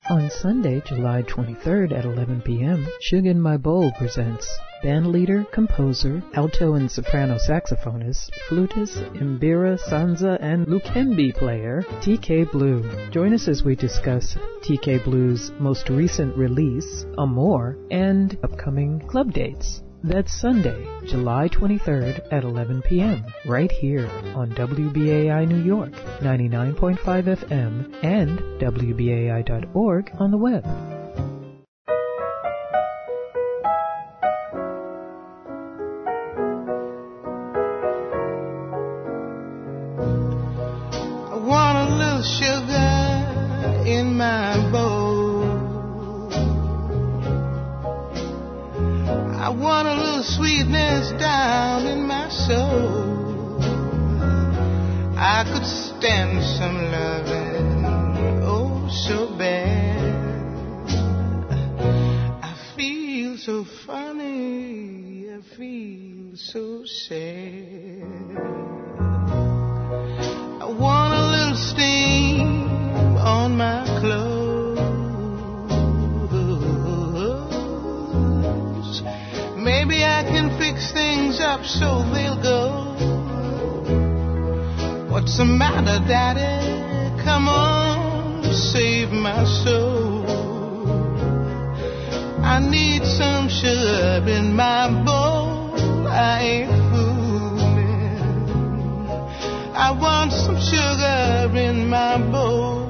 On Sunday, July 23rd at 11 p.m., Suge in My Bowl presents bandleader, composer, alto and soprano saxophonist, flutist, mbira, sanza, and lukembe player, TK Blue. Join us as we discuss TK Blue's most recent release, Amor, and upcoming club dates. That's Sunday, July 23rd at 11 p.m., right here on WBAI New York, 99.5 FM, and WBAI.org on the web. I want a little sugar in my bowl. I want a little sweetness down in my soul. I could stand some loving, oh so bad. I feel so funny, I feel so sad. I want a little steam on my clothes. Maybe I can fix things up so they'll go. What's the matter, Daddy? Come on, save my soul. I need some sugar in my bowl. I ain't fooling. I want some sugar in my bowl.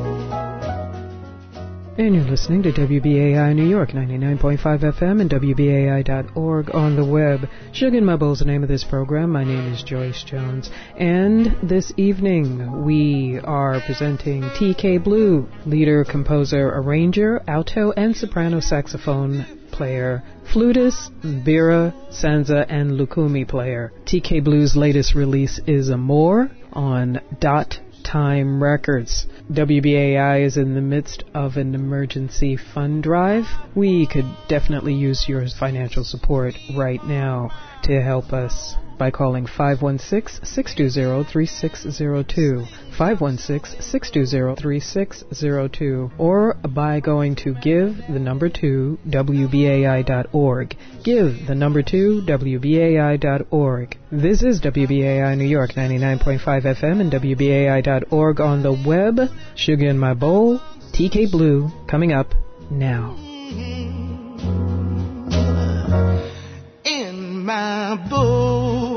And you're listening to WBAI New York, 99.5 FM and WBAI.org on the web. Suge in My Bowl is the name of this program. My name is Joyce Jones. And this evening we are presenting TK Blue, leader, composer, arranger, alto and soprano saxophone player, flutist, mbira, sanza, and lukumi player. TK Blue's latest release is Amor on Dot Time Records. WBAI is in the midst of an emergency fund drive. We could definitely use your financial support right now to help us by calling 516-620-3602, 516-620-3602, or by going to give2wbai.org. give2wbai.org. This is WBAI New York, 99.5 FM and WBAI.org on the web. Suge in My Bowl, TK Blue, coming up now. In my bowl.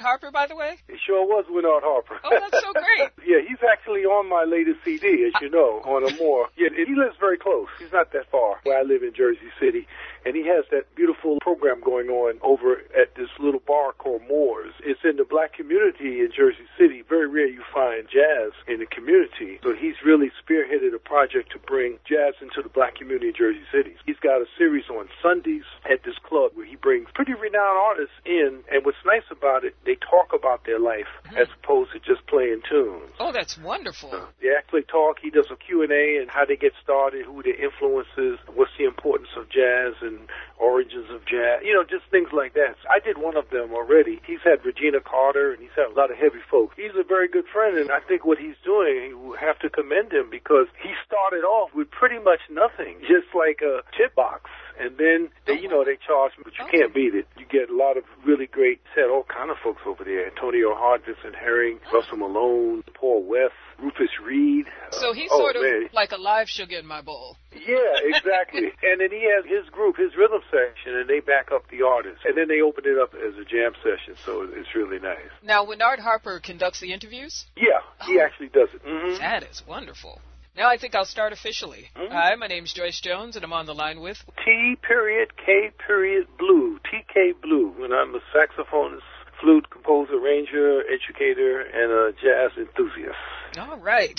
Harper, by the way? It sure was Winard Harper. Oh, that's so great. Yeah, he's actually on my latest CD, as you know, on Amore. Yeah, he lives very close. He's not that far where I live in Jersey City. And he has that beautiful program going on over at this little bar called Moore's. It's in the black community in Jersey City. Very rare you find jazz in the community. So he's really spearheaded a project to bring jazz into the black community in Jersey City. He's got a series on Sundays at this club where he brings pretty renowned artists in. And what's nice about it, they talk about their life as opposed to just playing tunes. Oh, that's wonderful. They actually talk. He does a Q&A and how they get started, who their influences, what's the importance of jazz and origins of jazz, just things like that. I did one of them already. He's had Regina Carter, and he's had a lot of heavy folks. He's a very good friend, and I think what he's doing, you have to commend him because he started off with pretty much nothing, just like a tip box. And then, they charge, but you can't beat it. You get a lot of really great, said all kind of folks over there. Antonio Hart, Vincent Herring, Russell Malone, Paul West, Rufus Reed. So he's sort of like a live Sugar in My Bowl. Yeah, exactly. And then he has his group, his rhythm section, and they back up the artist. And then they open it up as a jam session, so it's really nice. Now, Winard Harper conducts the interviews? Yeah, he actually does it. Mm-hmm. That is wonderful. Now I think I'll start officially. Mm-hmm. Hi, my name's Joyce Jones, and I'm on the line with... T.K.Blue, TK Blue, and I'm a saxophonist, flute, composer, arranger, educator, and a jazz enthusiast. All right.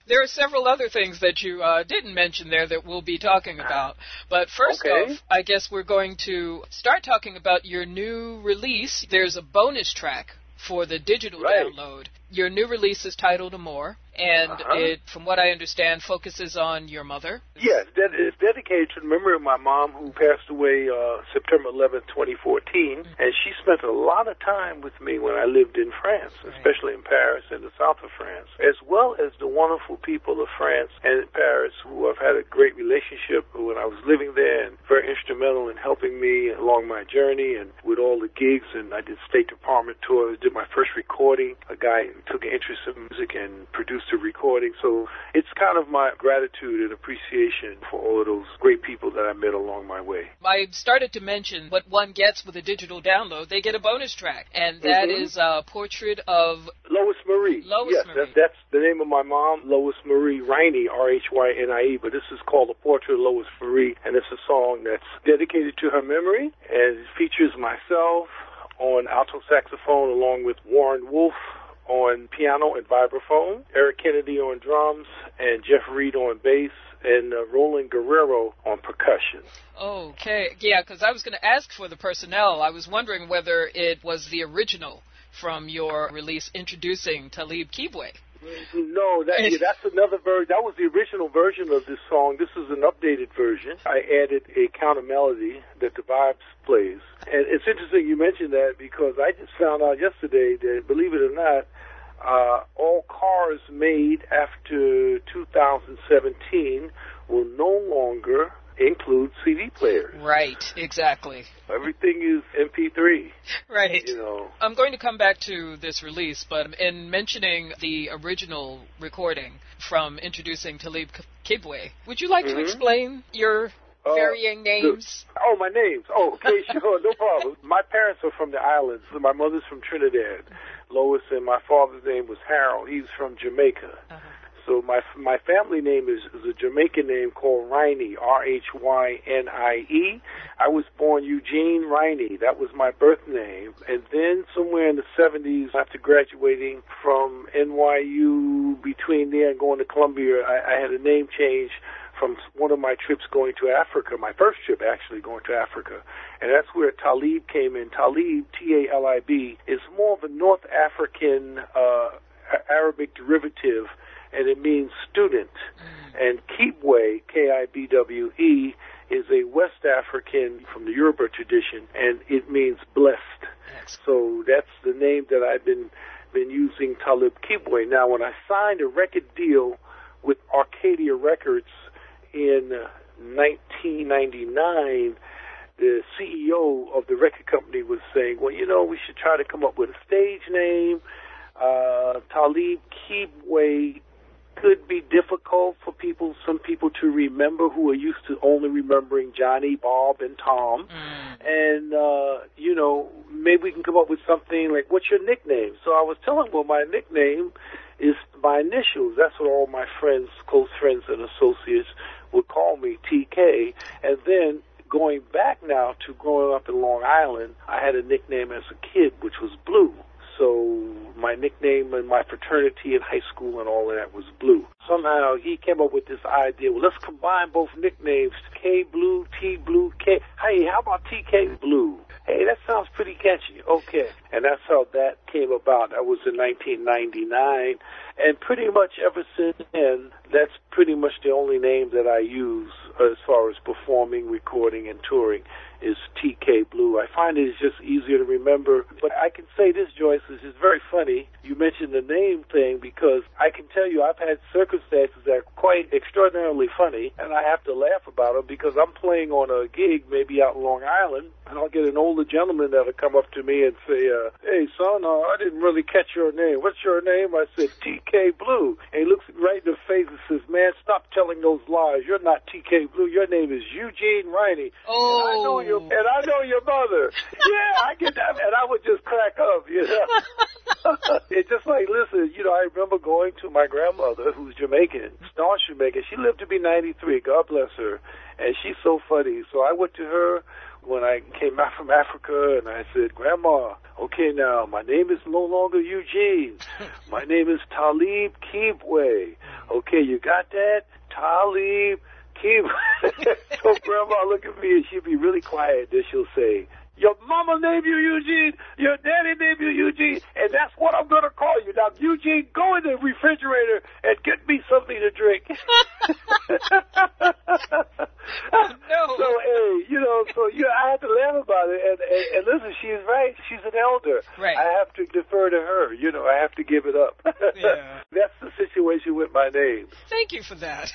There are several other things that you didn't mention there that we'll be talking about. But first off, I guess we're going to start talking about your new release. There's a bonus track for the digital download. Your new release is titled Amor, and it, from what I understand, focuses on your mother. Yes, it's dedicated to the memory of my mom, who passed away September 11th, 2014, and she spent a lot of time with me when I lived in France, especially in Paris and the south of France, as well as the wonderful people of France and Paris who I've had a great relationship when I was living there, and very instrumental in helping me along my journey and with all the gigs. And I did State Department tours, did my first recording. A guy took an interest in music and produced a recording. So it's kind of my gratitude and appreciation for all of those great people that I met along my way. I started to mention what one gets with a digital download. They get a bonus track, and that is a portrait of Lois Marie. Marie. That's the name of my mom, Lois Marie Riney, R-H-Y-N-I-E, but this is called A Portrait of Lois Marie, and it's a song that's dedicated to her memory, and it features myself on alto saxophone along with Warren Wolf on piano and vibraphone, Eric Kennedy on drums, and Jeff Reed on bass, and Roland Guerrero on percussion. Okay, yeah, because I was going to ask for the personnel. I was wondering whether it was the original from your release introducing Talib Kibwe. No, that's another version. That was the original version of this song. This is an updated version. I added a counter melody that the Vibes plays. And it's interesting you mentioned that, because I just found out yesterday that, believe it or not, all cars made after 2017 will no longer include CD players. Right, exactly. Everything is MP3. Right. You know. I'm going to come back to this release, but in mentioning the original recording from introducing Talib Kibwe, would you like to explain your varying names? My names. Okay, sure, no problem. My parents are from the islands. My mother's from Trinidad, Lois, and my father's name was Harold. He's from Jamaica. So my family name is a Jamaican name called Riney, R-H-Y-N-I-E. I was born Eugene Riney. That was my birth name. And then somewhere in the 70s, after graduating from NYU, between there and going to Columbia, I had a name change from one of my trips going to Africa, my first trip actually going to Africa. And that's where Talib came in. Talib, T-A-L-I-B, is more of a North African Arabic derivative, and it means student. And Kibwe, K-I-B-W-E, is a West African from the Yoruba tradition, and it means blessed. So that's the name that I've been using, Talib Kibwe. Now, when I signed a record deal with Arcadia Records in 1999, the CEO of the record company was saying, well, we should try to come up with a stage name. Talib Kibwe could be difficult for some people to remember who are used to only remembering Johnny, Bob, and Tom. And, maybe we can come up with something like, what's your nickname? So I was telling him, well, my nickname is my initials. That's what all my friends, close friends and associates would call me, TK. And then going back now to growing up in Long Island, I had a nickname as a kid, which was Blue. So my nickname in my fraternity in high school and all of that was Blue. Somehow he came up with this idea, well, let's combine both nicknames, K Blue, T Blue, K. Hey, how about TK Blue? Hey, that sounds pretty catchy. Okay. And that's how that came about. That was in 1999. And pretty much ever since then, that's pretty much the only name that I use as far as performing, recording, and touring is TK Blue. I find it's just easier to remember. But I can say this, Joyce, this is very funny. You mentioned the name thing, because I can tell you I've had circumstances that are quite extraordinarily funny, and I have to laugh about them, because I'm playing on a gig maybe out in Long Island, and I'll get an older gentleman that'll come up to me and say, hey, son, I didn't really catch your name. What's your name? I said, TK Blue. And he looks right in the face and says, man, stop telling those lies. You're not TK Blue. Your name is Eugene Riney. Oh. And I know your mother. Yeah, I get that. And I would just crack up, It's just like, listen, I remember going to my grandmother, who's Jamaican, staunch Jamaican. She lived to be 93, God bless her. And she's so funny. So I went to her when I came back from Africa, and I said, Grandma, okay, now, my name is no longer Eugene. My name is Talib Kibwe. Okay, you got that? Talib, keep. So Grandma look at me and she'll be really quiet. Then she'll say, your mama named you Eugene, your daddy named you Eugene, and that's what I'm going to call you. Now, Eugene, go in the refrigerator and get me something to drink. No. So, hey, I had to laugh about it. And listen, she's right. She's an elder. Right. I have to defer to her. I have to give it up. Yeah. That's the situation with my name. Thank you for that.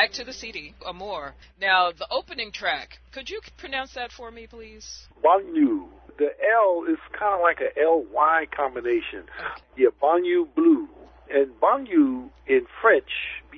back to the CD, Amour. Now, the opening track, could you pronounce that for me, please? Banlieue. The L is kind of like a L-Y combination. Okay. Yeah, Banlieue Blue. And banlieue in French,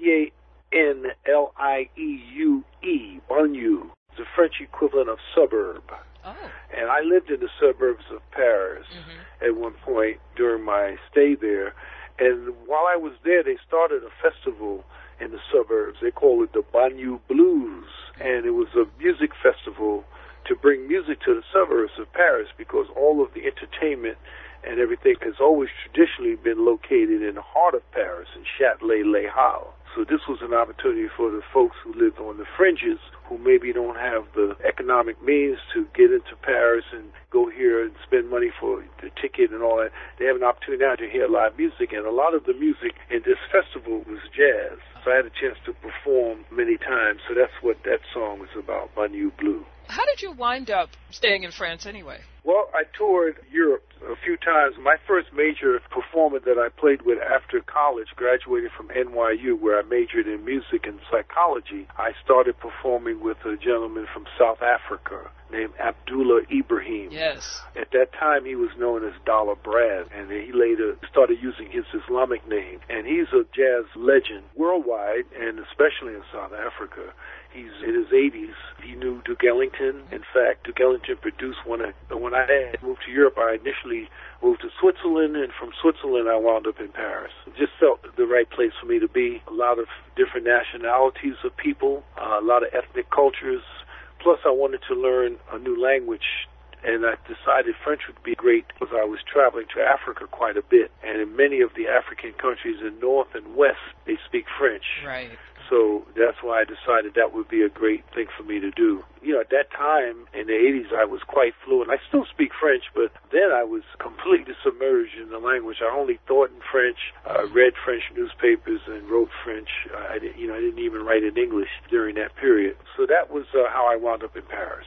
B-A-N-L-I-E-U-E, banlieue. It's the French equivalent of suburb. Oh. And I lived in the suburbs of Paris at one point during my stay there. And while I was there, they started a festival in the suburbs. They called it the Banlieue Blues. And it was a music festival to bring music to the suburbs of Paris because all of the entertainment and everything has always traditionally been located in the heart of Paris, in Châtelet-Les So this was an opportunity for the folks who lived on the fringes, who maybe don't have the economic means to get into Paris and go here and spend money for the ticket and all that. They have an opportunity now to hear live music, and a lot of the music in this festival was jazz. So I had a chance to perform many times, so that's what that song was about, Banlieue Blue. How did you wind up staying in France anyway? Well, I toured Europe a few times. My first major performer that I played with after college, graduated from NYU, where I majored in music and psychology, I started performing with a gentleman from South Africa named Abdullah Ibrahim. Yes. At that time, he was known as Dollar Brad, and he later started using his Islamic name. And he's a jazz legend worldwide, and especially in South Africa. He's in his 80s. He knew Duke Ellington. In fact, Duke Ellington produced when I moved to Europe, I initially moved to Switzerland, and from Switzerland I wound up in Paris. It just felt the right place for me to be. A lot of different nationalities of people, a lot of ethnic cultures. Plus, I wanted to learn a new language, and I decided French would be great because I was traveling to Africa quite a bit. And in many of the African countries in North and West, they speak French. Right. So that's why I decided that would be a great thing for me to do. You know, at that time, in the 80s, I was quite fluent. I still speak French, but then I was completely submerged in the language. I only thought in French, read French newspapers, and wrote French. I didn't even write in English during that period. So that was how I wound up in Paris.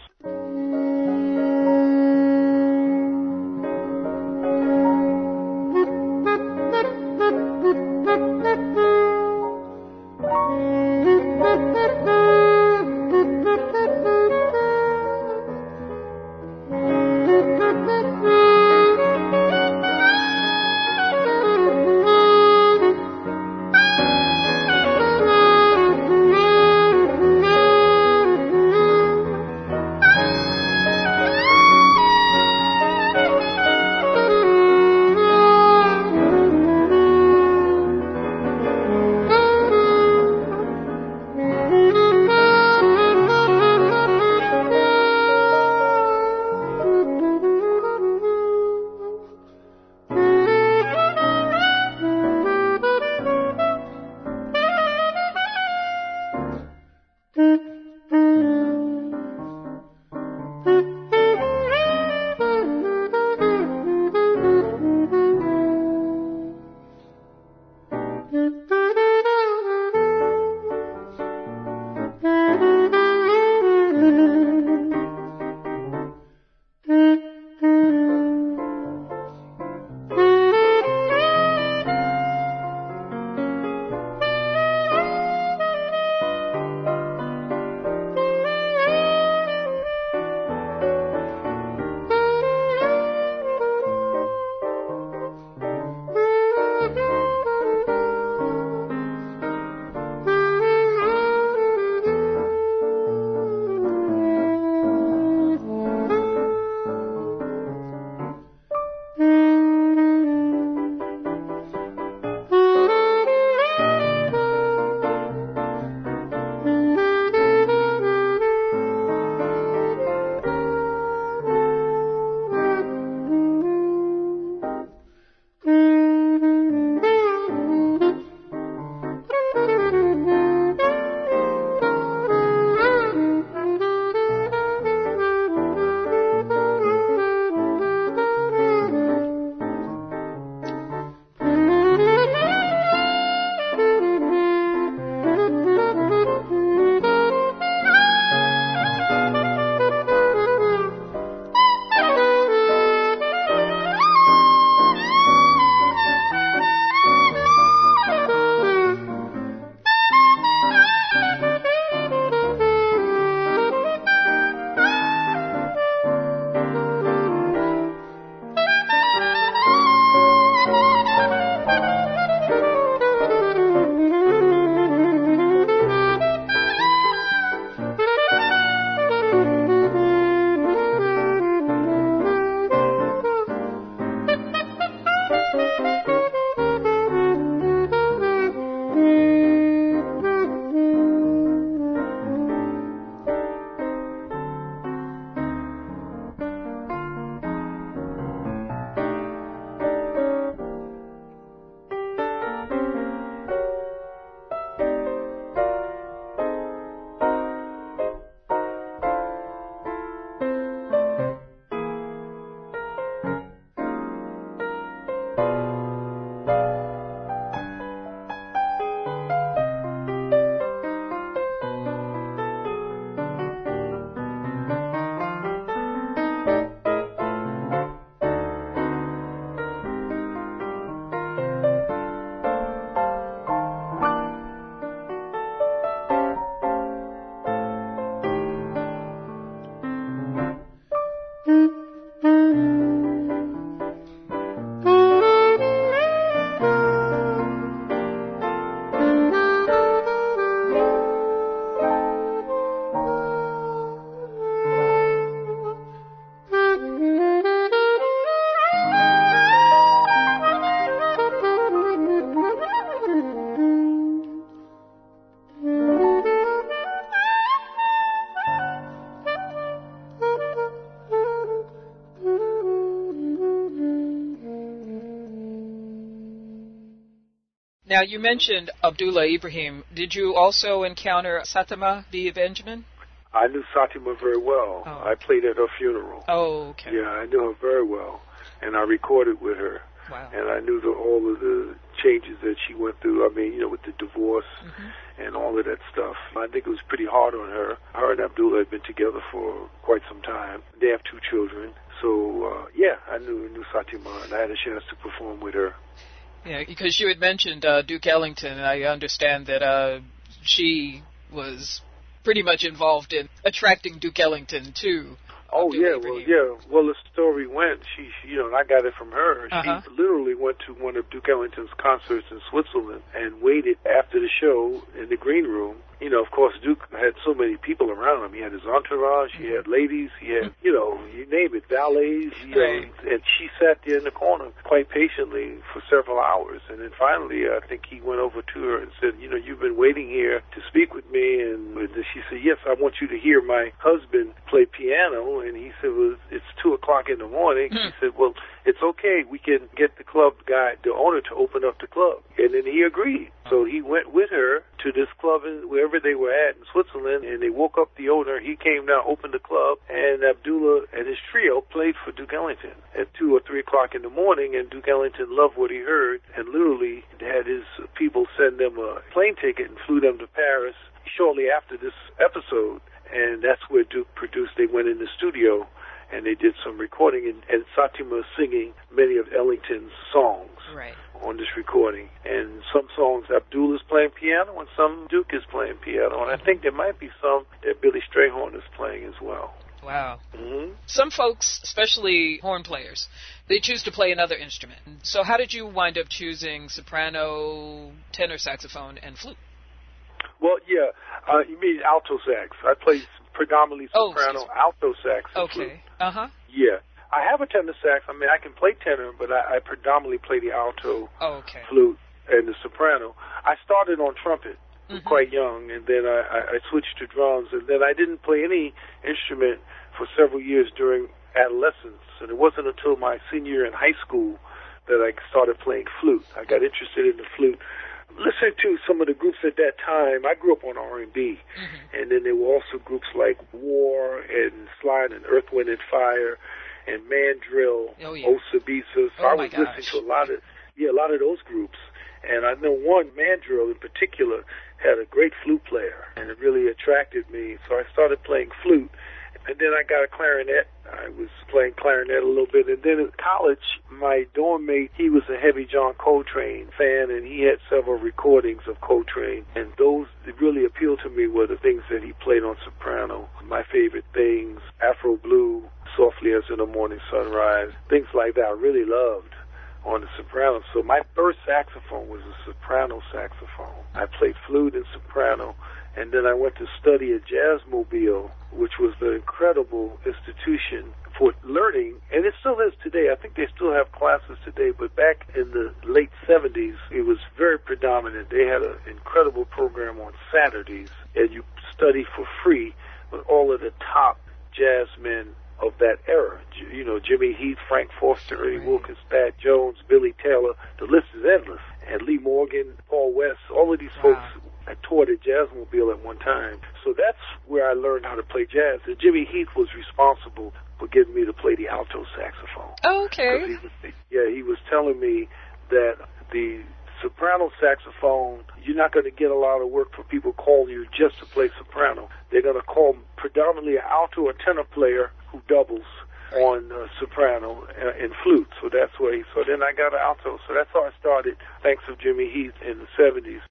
Now, you mentioned Abdullah Ibrahim. Did you also encounter Satima B. Benjamin? I knew Satima very well. Oh. I played at her funeral. Oh, okay. Yeah, I knew her very well, and I recorded with her. Wow. And I knew all of the changes that she went through. I mean, with the divorce and all of that stuff. I think it was pretty hard on her. Her and Abdullah had been together for quite some time. They have 2 children. So, yeah, I knew Satima, and I had a chance to perform with her. Yeah, because you had mentioned Duke Ellington, and I understand that she was pretty much involved in attracting Duke Ellington to Oh, yeah, well, the story went, she and I got it from her. She literally went to one of Duke Ellington's concerts in Switzerland and waited after the show in the green room. Of course, Duke had so many people around him. He had his entourage, he had ladies, he had, you name it, valets, and she sat there in the corner quite patiently for several hours. And then finally, I think he went over to her and said, you've been waiting here to speak with me. And she said, yes, I want you to hear my husband play piano. And he said, well, it's 2 o'clock in the morning. He said, well, it's okay. We can get the club guy, the owner, to open up the club. And then he agreed. So he went with her to this club wherever they were at in Switzerland, and they woke up the owner. He came down, opened the club, and Abdullah and his trio played for Duke Ellington at 2 or 3 o'clock in the morning, and Duke Ellington loved what he heard and literally had his people send them a plane ticket and flew them to Paris shortly after this episode. And that's where Duke produced. They went in the studio and they did some recording, and Satima singing many of Ellington's songs on this recording. And some songs Abdullah's playing piano and some Duke is playing piano. And I think there might be some that Billy Strayhorn is playing as well. Wow. Mm-hmm. Some folks, especially horn players, they choose to play another instrument. So how did you wind up choosing soprano, tenor saxophone, and flute? Well, yeah, you mean alto sax. I play predominantly soprano, alto sax, and flute. Yeah. I have a tenor sax. I mean, I can play tenor, but I predominantly play the alto, flute, and the soprano. I started on trumpet quite young, and then I switched to drums, and then I didn't play any instrument for several years during adolescence, and it wasn't until my senior year in high school that I started playing flute. I got interested in the flute. Listening to some of the groups at that time, I grew up on R&B, and then there were also groups like War and Slide and Earth, Wind and Fire and Mandrill, Osabisa. So I was listening to a lot of those groups. And I know one, Mandrill in particular, had a great flute player, and it really attracted me. So I started playing flute. And then I got a clarinet. I was playing clarinet a little bit. And then in college, my dorm mate, he was a heavy John Coltrane fan, and he had several recordings of Coltrane. And those that really appealed to me were the things that he played on soprano. My favorite things, Afro Blue, Softly as in the Morning Sunrise, things like that I really loved on the soprano. So my first saxophone was a soprano saxophone. I played flute and soprano. And then I went to study at Jazzmobile, which was an incredible institution for learning, and it still is today. I think they still have classes today, but back in the late 70s, it was very predominant. They had an incredible program on Saturdays, and you study for free with all of the top jazz men of that era. Jimmy Heath, Frank Foster, Eddie Wilkins, Thad Jones, Billy Taylor. The list is endless. And Lee Morgan, Paul West, all of these folks. I toured at Jazzmobile at one time. So that's where I learned how to play jazz. And Jimmy Heath was responsible for getting me to play the alto saxophone. Oh, okay. He was telling me that the soprano saxophone, you're not going to get a lot of work for people calling you just to play soprano. They're going to call predominantly an alto or tenor player who doubles on soprano and flute. So that's why. So then I got an alto. So that's how I started, thanks to Jimmy Heath in the 70s.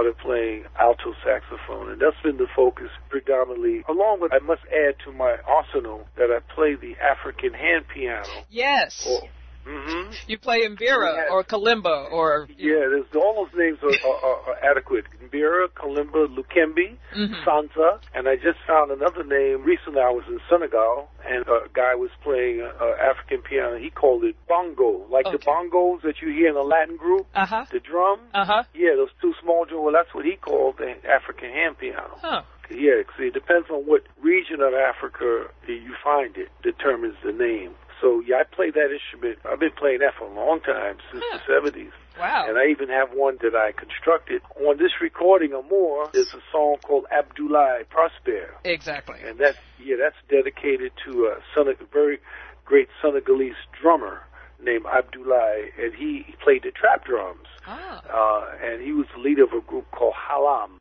started playing alto saxophone, and that's been the focus predominantly, along with, I must add to my arsenal, that I play the African hand piano. Yes. Mm-hmm. You play Mbira or Kalimba or... Yeah, all those names are adequate. Mbira, Kalimba, Lukembe, Sansa, and I just found another name. Recently I was in Senegal, and a guy was playing African piano. He called it bongo, like the bongos that you hear in a Latin group, the drum. Yeah, those two small drums. Well, that's what he called the African hand piano. Yeah, see, it depends on what region of Africa you find it, determines the name. So, yeah, I play that instrument. I've been playing that for a long time, since the 70s. Wow. And I even have one that I constructed. On this recording or more, there's a song called Abdoulaye Prosper. Exactly. And that's dedicated to a very great Senegalese drummer named Abdoulaye, and he played the trap drums. And he was the leader of a group called Halam.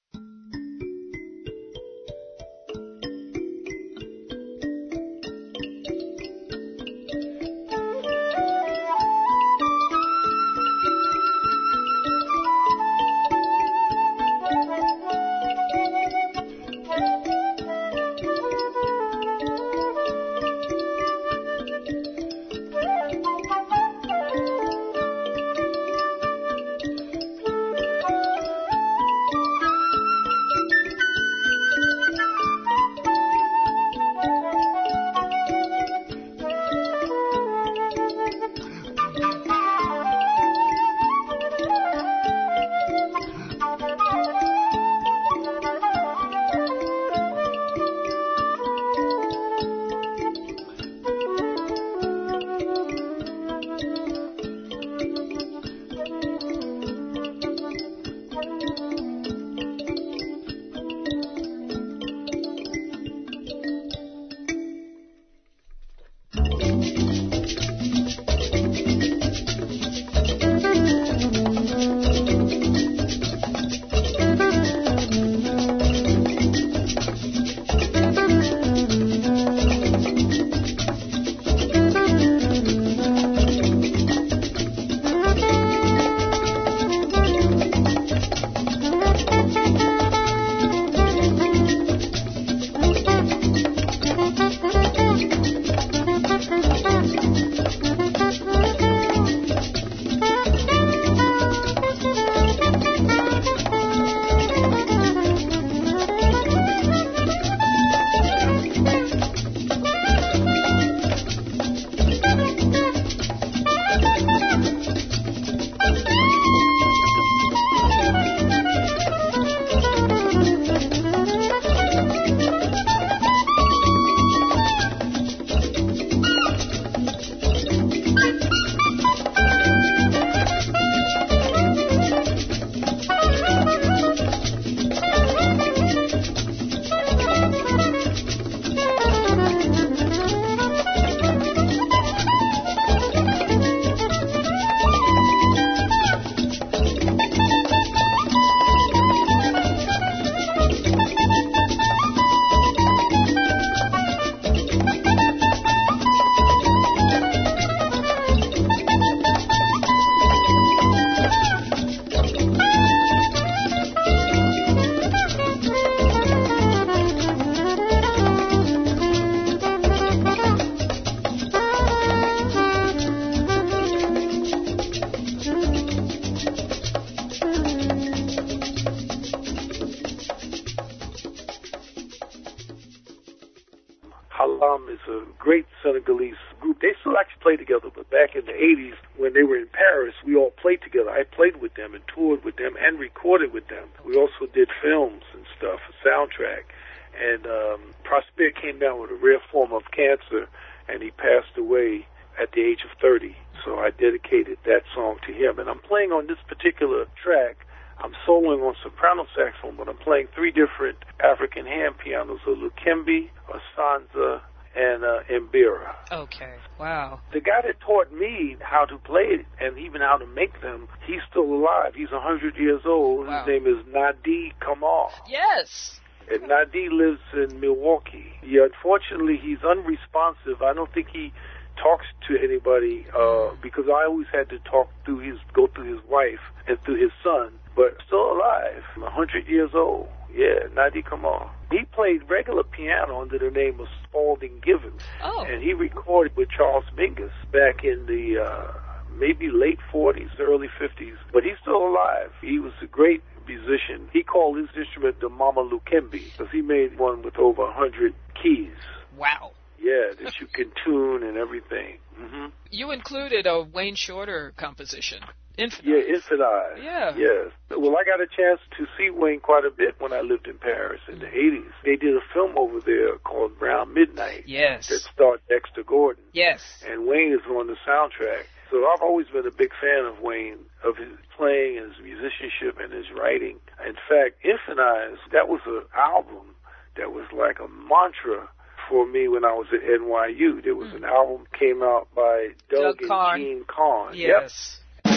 Halam is a great Senegalese group. They still actually play together, but back in the 80s when they were in Paris, we all played together. I played with them and toured with them and recorded with them. We also did films and stuff, a soundtrack. And Prosper came down with a rare form of cancer, and he passed away at the age of 30. So I dedicated that song to him. And I'm playing on this particular track. I'm soloing on soprano saxophone, but I'm playing three different African hand pianos, a Lukembe, a Sansa, and Mbira. Okay, wow. The guy that taught me how to play it and even how to make them, he's still alive. He's 100 years old. Wow. His name is Nadi Kamal. Yes. And Nadi lives in Milwaukee. Yeah, unfortunately, he's unresponsive. I don't think he talks to anybody because I always had to go through his wife and through his son but still alive, 100 years old. Yeah, Nadi Kamal. He played regular piano under the name of Spalding Givens. Oh. And he recorded with Charles Mingus back in the maybe late 40s, early 50s. But he's still alive. He was a great musician. He called his instrument the Mama Lukembe because he made one with over 100 keys. Wow. Yeah, that you can tune and everything. Mm-hmm. You included a Wayne Shorter composition. Infant Yeah, Eyes. Infant Eyes. Yeah. Yes. Well, I got a chance to see Wayne quite a bit when I lived in Paris in the 80s. They did a film over there called Brown Midnight. Yes. That starred Dexter Gordon. Yes. And Wayne is on the soundtrack. So I've always been a big fan of Wayne, of his playing and his musicianship and his writing. In fact, Infant Eyes, that was an album that was like a mantra for me when I was at NYU. There was an album came out by Doug and Karn. Gene Karn. Yes. Yep.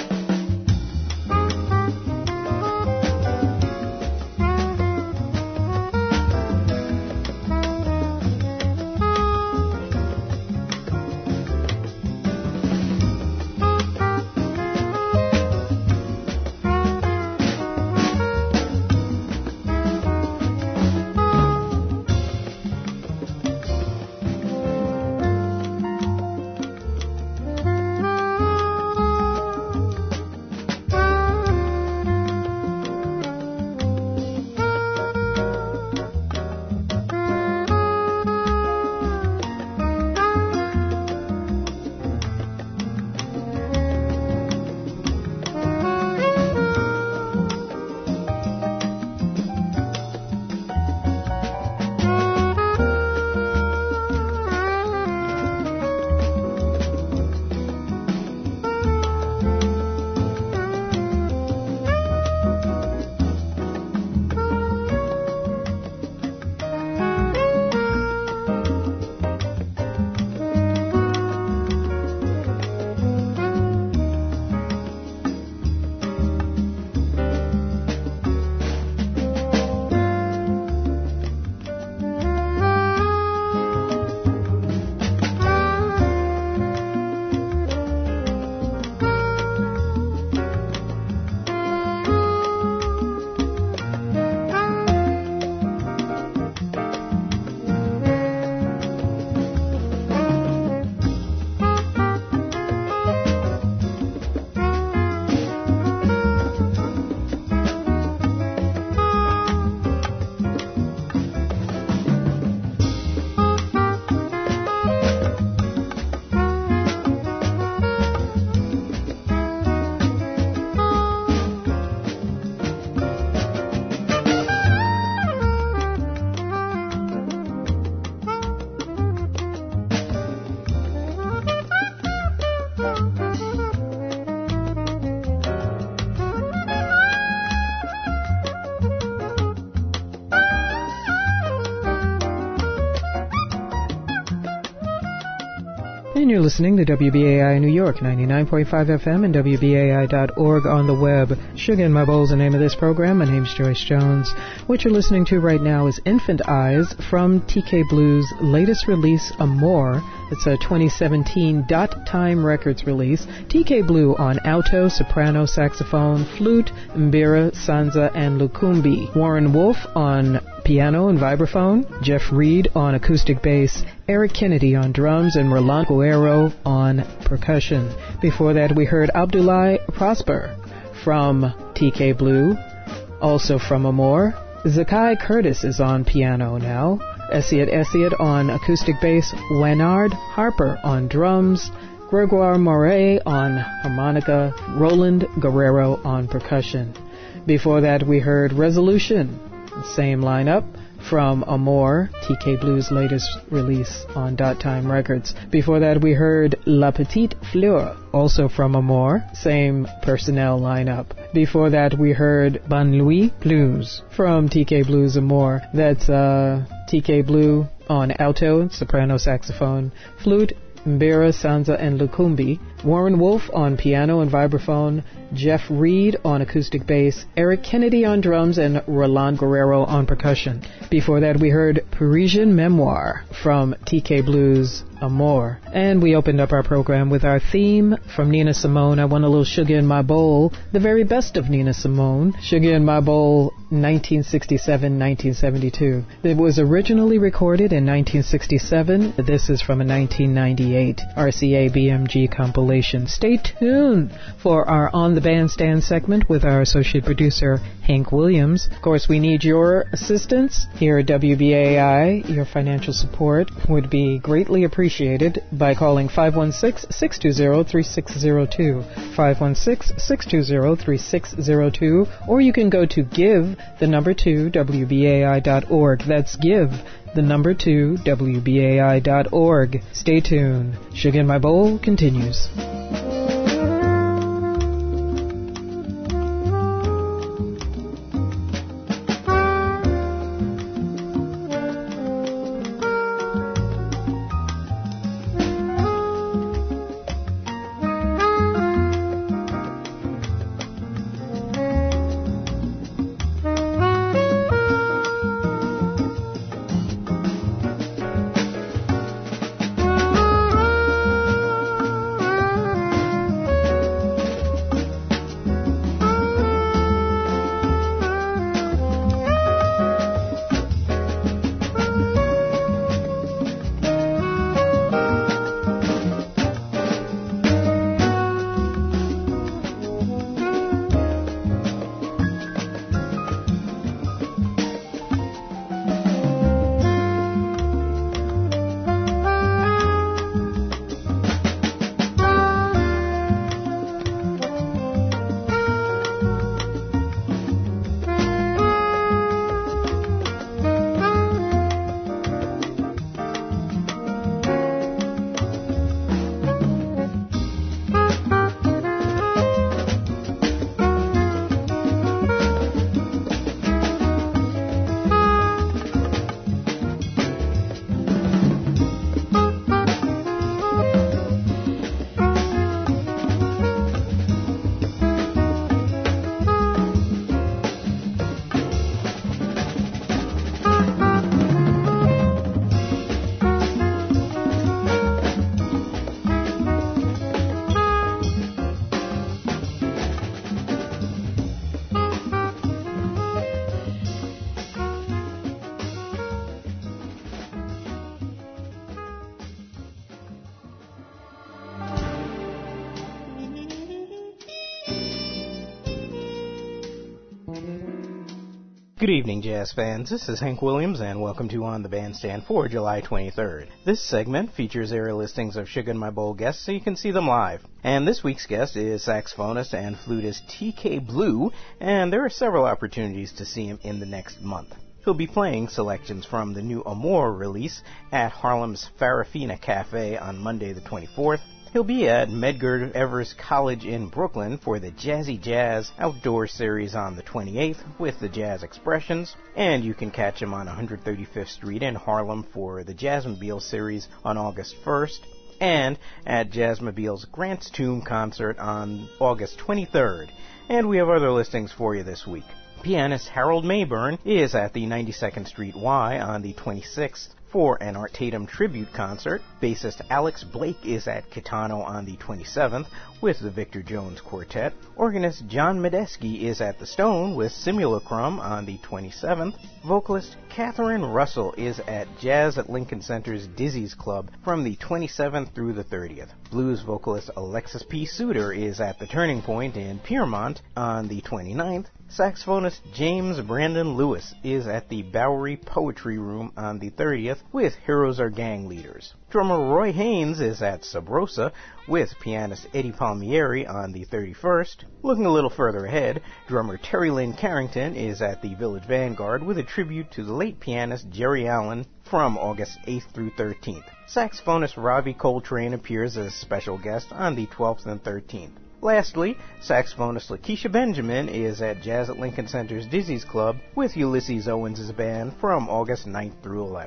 And you're listening to WBAI New York, 99.5 FM and WBAI.org on the web. Sugar in My Bowl is the name of this program. My name's Joyce Jones. What you're listening to right now is Infant Eyes from TK Blues' latest release, Amor. It's a 2017 Dot Time Records release. TK Blue on alto, soprano, saxophone, flute, mbira, sanza, and lukumbi. Warren Wolf on piano and vibraphone, Jeff Reed on acoustic bass, Eric Kennedy on drums, and Roland Guerrero on percussion. Before that, we heard Abdoulaye Prosper from TK Blue, also from Amor. Zakai Curtis is on piano now, Essiet on acoustic bass, Leonard Harper on drums, Gregoire Moret on harmonica, Roland Guerrero on percussion. Before that, we heard Resolution, same lineup, from Amor, TK Blues' latest release on Dot Time Records. Before that, we heard La Petite Fleur, also from Amor, same personnel lineup. Before that, we heard Bon Louis Blues from TK Blues Amor. That's TK Blue on alto, soprano, saxophone, flute, mbira, sanza, and lukumbi. Warren Wolf on piano and vibraphone, Jeff Reed on acoustic bass, Eric Kennedy on drums, and Roland Guerrero on percussion. Before that, we heard Parisian Memoir from TK Blues' Amour. And we opened up our program with our theme from Nina Simone, I Want a Little Sugar in My Bowl, the very best of Nina Simone, Sugar in My Bowl, 1967-1972. It was originally recorded in 1967. This is from a 1998 RCA BMG compilation. Stay tuned for our On the Bandstand segment with our associate producer, Hank Williams. Of course, we need your assistance here at WBAI. Your financial support would be greatly appreciated by calling 516-620-3602, 516-620-3602, or you can go to give2WBAI.org. That's give2WBAI.org. Stay tuned. Sugar in My Bowl continues. Good evening, jazz fans. This is Hank Williams, and welcome to On the Bandstand for July 23rd. This segment features area listings of Sugar in My Bowl guests so you can see them live. And this week's guest is saxophonist and flutist TK Blue, and there are several opportunities to see him in the next month. He'll be playing selections from the new Amour release at Harlem's Farafina Cafe on Monday the 24th. He'll be at Medgar Evers College in Brooklyn for the Jazzy Jazz Outdoor Series on the 28th with the Jazz Expressions, and you can catch him on 135th Street in Harlem for the Jazzmobile Series on August 1st, and at Jazzmobile's Grant's Tomb concert on August 23rd. And we have other listings for you this week. Pianist Harold Mayburn is at the 92nd Street Y on the 26th for an Art Tatum tribute concert. Bassist Alex Blake is at Kitano on the 27th with the Victor Jones Quartet. Organist John Medeski is at the Stone with Simulacrum on the 27th. Vocalist Catherine Russell is at Jazz at Lincoln Center's Dizzy's Club from the 27th through the 30th. Blues vocalist Alexis P. Suter is at the Turning Point in Piermont on the 29th. Saxophonist James Brandon Lewis is at the Bowery Poetry Room on the 30th with Heroes Are Gang Leaders. Drummer Roy Haynes is at Sub Rosa with pianist Eddie Palmieri on the 31st. Looking a little further ahead, drummer Terry Lynn Carrington is at the Village Vanguard with a tribute to the late pianist Jerry Allen from August 8th through 13th. Saxophonist Ravi Coltrane appears as a special guest on the 12th and 13th. Lastly, saxophonist Lakeisha Benjamin is at Jazz at Lincoln Center's Dizzy's Club with Ulysses Owens' band from August 9th through 11th.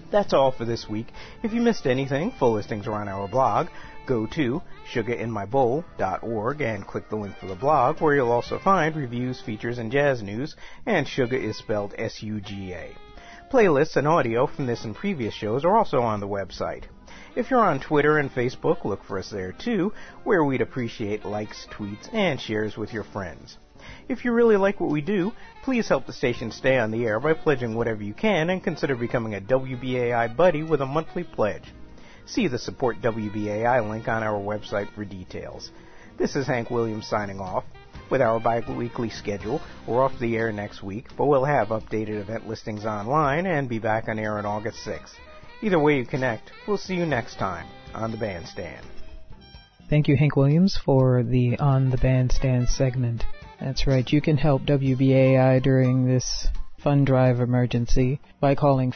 That's all for this week. If you missed anything, full listings are on our blog. Go to sugarinmybowl.org and click the link for the blog, where you'll also find reviews, features, and jazz news, and Suga is spelled S-U-G-A. Playlists and audio from this and previous shows are also on the website. If you're on Twitter and Facebook, look for us there too, where we'd appreciate likes, tweets, and shares with your friends. If you really like what we do, please help the station stay on the air by pledging whatever you can and consider becoming a WBAI buddy with a monthly pledge. See the Support WBAI link on our website for details. This is Hank Williams signing off. With our bi-weekly schedule, we're off the air next week, but we'll have updated event listings online and be back on air on August 6th. Either way you connect, we'll see you next time on the Bandstand. Thank you, Hank Williams, for the On the Bandstand segment. That's right, you can help WBAI during this fund drive emergency by calling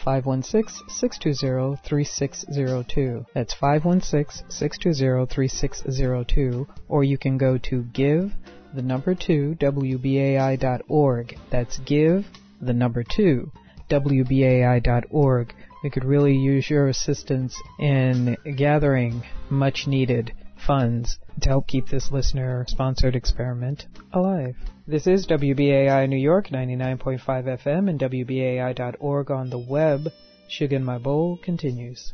516-620-3602. That's 516-620-3602. Or you can go to give2WBAI.org. That's give2WBAI.org. We could really use your assistance in gathering much needed funds to help keep this listener-sponsored experiment alive. This is WBAI New York, 99.5 FM, and WBAI.org on the web. Sugar in My Bowl continues.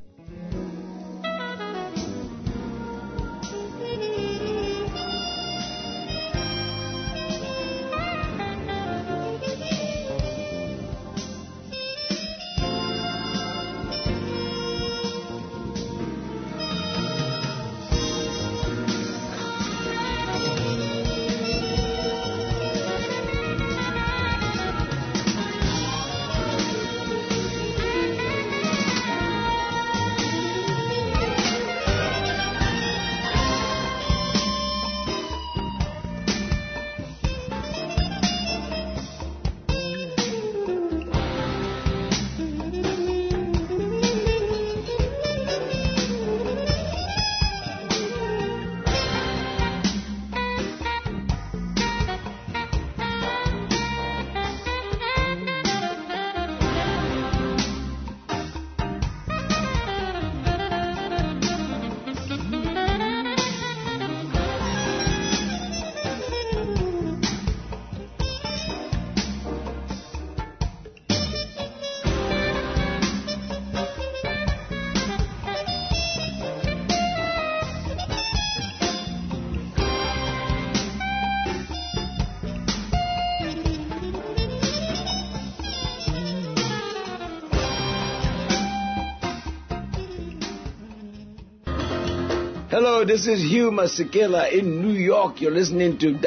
Hello, this is Hugh Masekela in New York. You're listening to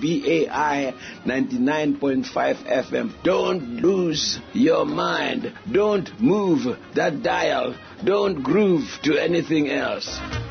WBAI 99.5 FM. Don't lose your mind. Don't move that dial. Don't groove to anything else.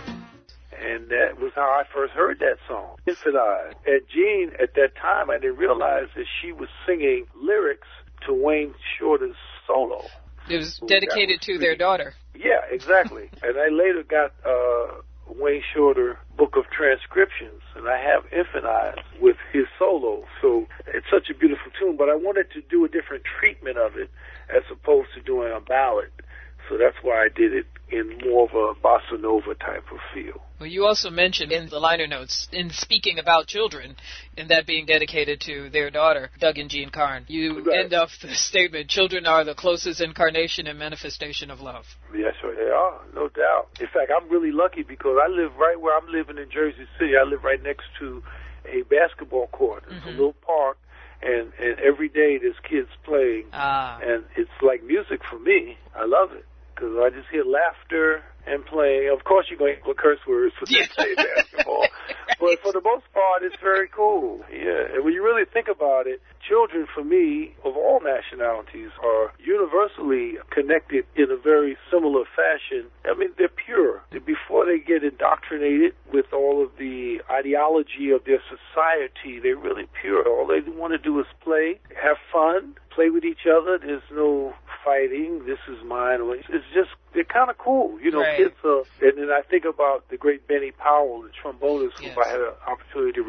And that was how I first heard that song, Infant Eyes. And Jean, at that time, I didn't realize that she was singing lyrics to Wayne Shorter's solo. It was dedicated to their daughter. Yeah, exactly. And I later got Wayne Shorter book of transcriptions, and I have Infant Eyes with his solo. So it's such a beautiful tune, but I wanted to do a different treatment of it as opposed to doing a ballad. So that's why I did it in more of a bossa nova type of feel. Well, you also mentioned in the liner notes, in speaking about children, and that being dedicated to their daughter, Doug and Jean Carn, you end off the statement, children are the closest incarnation and manifestation of love. Yes, they are, no doubt. In fact, I'm really lucky because I live right where I'm living in Jersey City. I live right next to a basketball court. It's a little park, and every day there's kids playing, and it's like music for me. I love it. Because I just hear laughter and playing. Of course, you're going to hear curse words for this basketball. But for the most part, it's very cool. Yeah. And when you really think about it, children, for me, of all nationalities, are universally connected in a very similar fashion. I mean, they're pure. Before they get indoctrinated with all of the ideology of their society, they're really pure. All they want to do is play, have fun, play with each other. There's no fighting, this is mine. It's just, they're kind of cool. You know, kids are, and then I think about the great Benny Powell, the trombonist, who I had an opportunity to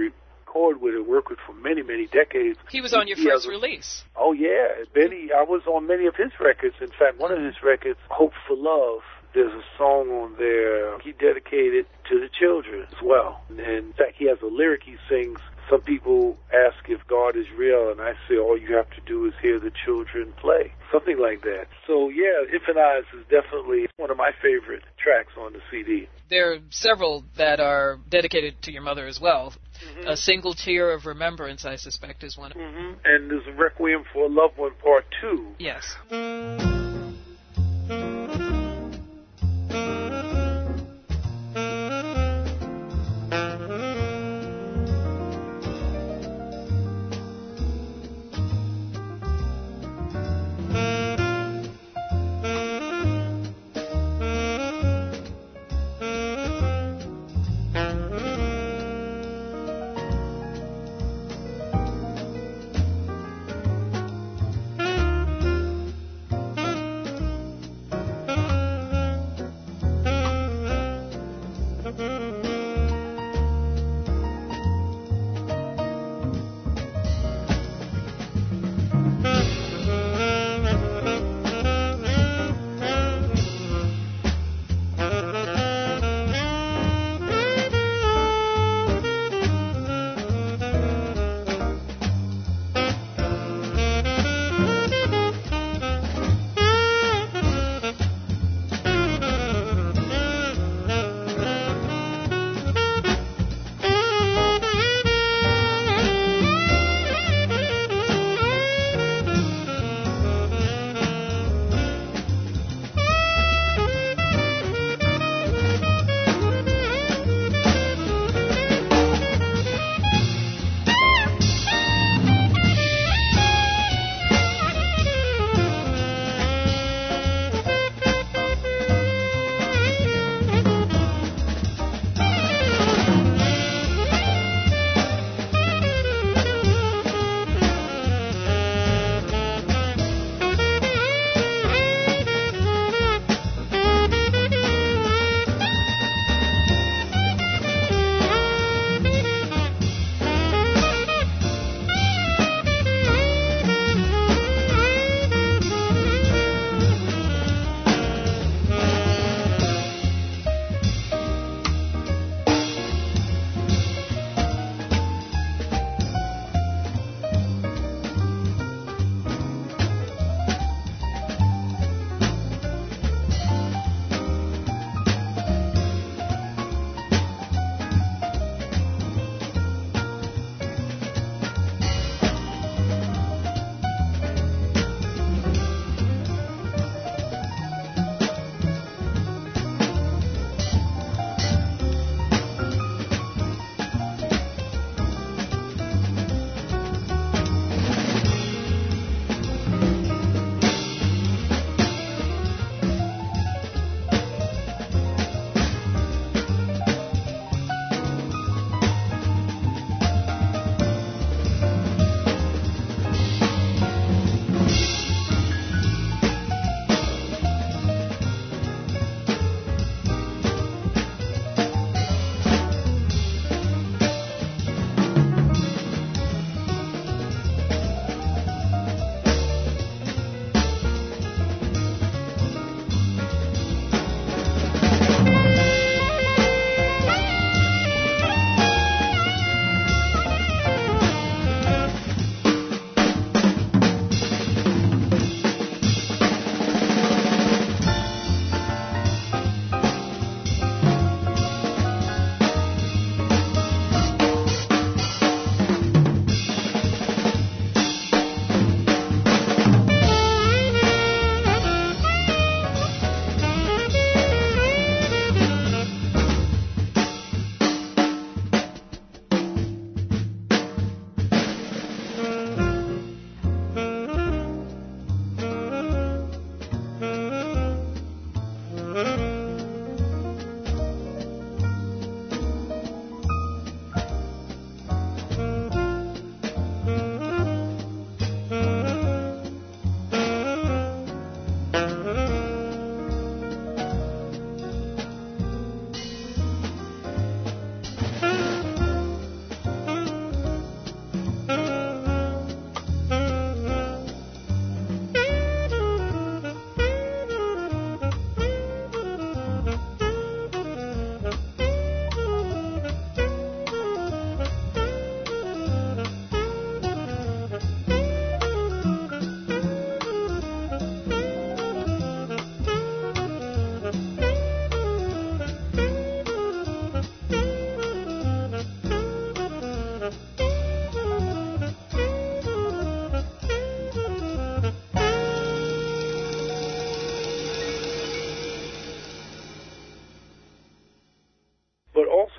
record with and work with for many, many decades. He was on your first release. Oh, yeah. I was on many of his records. In fact, one of his records, Hope for Love, there's a song on there he dedicated to the children as well. And in fact, he has a lyric he sings. Some people ask if God is real, and I say all you have to do is hear the children play. Something like that. So, yeah, Infant Eyes is definitely one of my favorite tracks on the CD. There are several that are dedicated to your mother as well. Mm-hmm. A Single Tear of Remembrance, I suspect, is one. Mm-hmm. And there's a Requiem for a Loved One Part 2. Yes.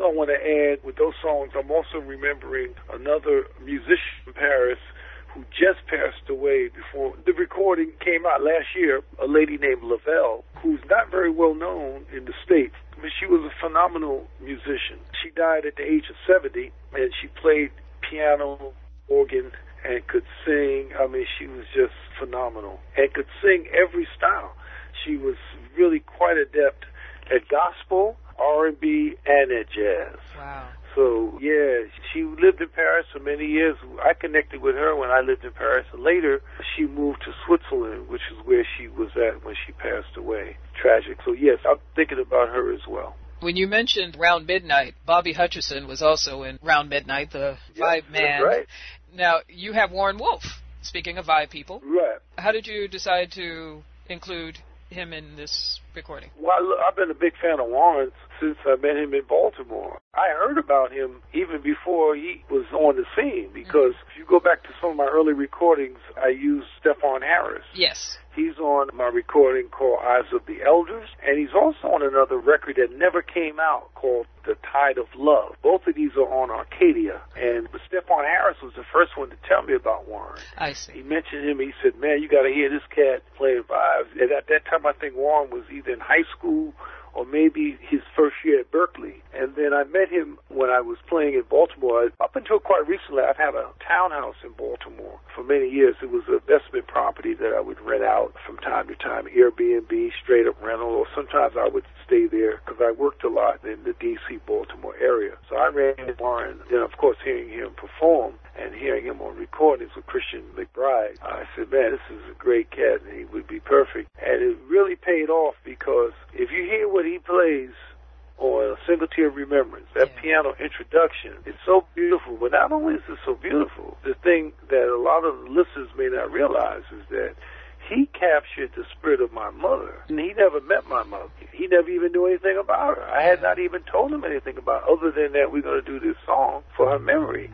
I want to add with those songs, I'm also remembering another musician in Paris who just passed away before the recording came out last year, a lady named Lavelle, who's not very well known in the States, but she was a phenomenal musician. She died at the age of 70, and she played piano, organ, and could sing. I mean, she was just phenomenal and could sing every style. She was really quite adept at gospel, R&B, and at jazz. Wow. So, yeah, she lived in Paris for many years. I connected with her when I lived in Paris. And later, she moved to Switzerland, which is where she was at when she passed away. Tragic. So, yes, I'm thinking about her as well. When you mentioned Round Midnight, Bobby Hutcherson was also in Round Midnight, the Vibe Man. That's right. Now, you have Warren Wolf, speaking of Vibe people. Right. How did you decide to include him in this recording? Well, I've been a big fan of Warren since I met him in Baltimore. I heard about him even before he was on the scene, because if you go back to some of my early recordings, I used Stephon Harris. Yes. He's on my recording called Eyes of the Elders, and he's also on another record that never came out called The Tide of Love. Both of these are on Arcadia, and Stephon Harris was the first one to tell me about Warren. I see. He mentioned him. He said, man, you got to hear this cat playing vibes. And at that time, I think Warren was either in high school or maybe his first year at Berkeley. And then I met him when I was playing in Baltimore. Up until quite recently, I've had a townhouse in Baltimore for many years. It was an investment property that I would rent out from time to time, Airbnb, straight up rental, or sometimes I would stay there because I worked a lot in the D.C. Baltimore area. So I ran into Warren, and of course hearing him perform and hearing him on recordings with Christian McBride, I said, man, this is a great cat, and he would be perfect. And it really paid off, because if you hear what he plays on A Single Tear of Remembrance, that piano introduction, it's so beautiful. But not only is it so beautiful, the thing that a lot of the listeners may not realize is that he captured the spirit of my mother. And he never met my mother. He never even knew anything about her. I had not even told him anything about her, other than that we're going to do this song for her memory.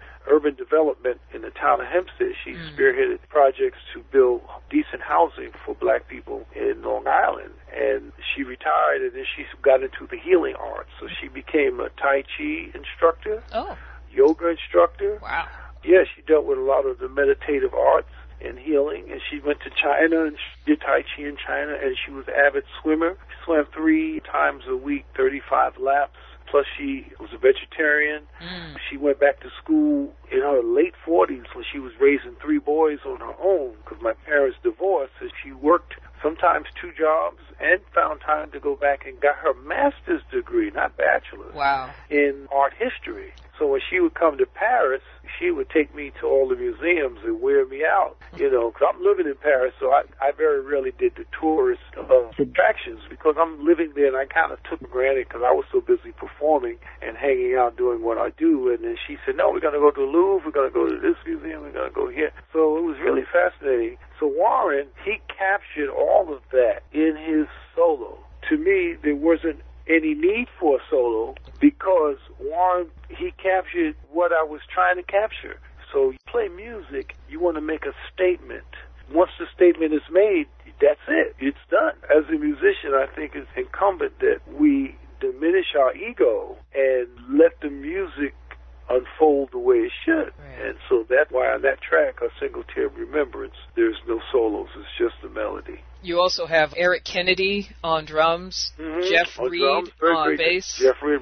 urban development in the town of Hempstead. She spearheaded projects to build decent housing for black people in Long Island. And she retired, and then she got into the healing arts. So she became a Tai Chi instructor, yoga instructor. Wow. Yeah, she dealt with a lot of the meditative arts and healing, and she went to China and she did Tai Chi in China, and she was an avid swimmer. She swam 3 times a week, 35 laps. Plus, she was a vegetarian. She went back to school in her late 40s when she was raising 3 boys on her own because my parents divorced, and she worked sometimes 2 jobs and found time to go back and got her master's degree, not bachelor's, in art history. So when she would come to Paris, she would take me to all the museums and wear me out, you know, because I'm living in Paris, so I very rarely did the tourist attractions because I'm living there, and I kind of took it for granted because I was so busy performing and hanging out doing what I do. And then she said, no, we're going to go to the Louvre, we're going to go to this museum, we're going to go here. So it was really fascinating. So Warren, he captured all of that in his solo. To me, there wasn't any need for a solo because Warren, he captured what I was trying to capture. So you play music, you want to make a statement. Once the statement is made, that's it. It's done. As a musician, I think it's incumbent that we diminish our ego and let the music unfold the way it should. Right. And so that's why on that track, A Single Tear of Remembrance, there's no solos. It's just the melody. You also have Eric Kennedy on drums, Jeff Reed on bass,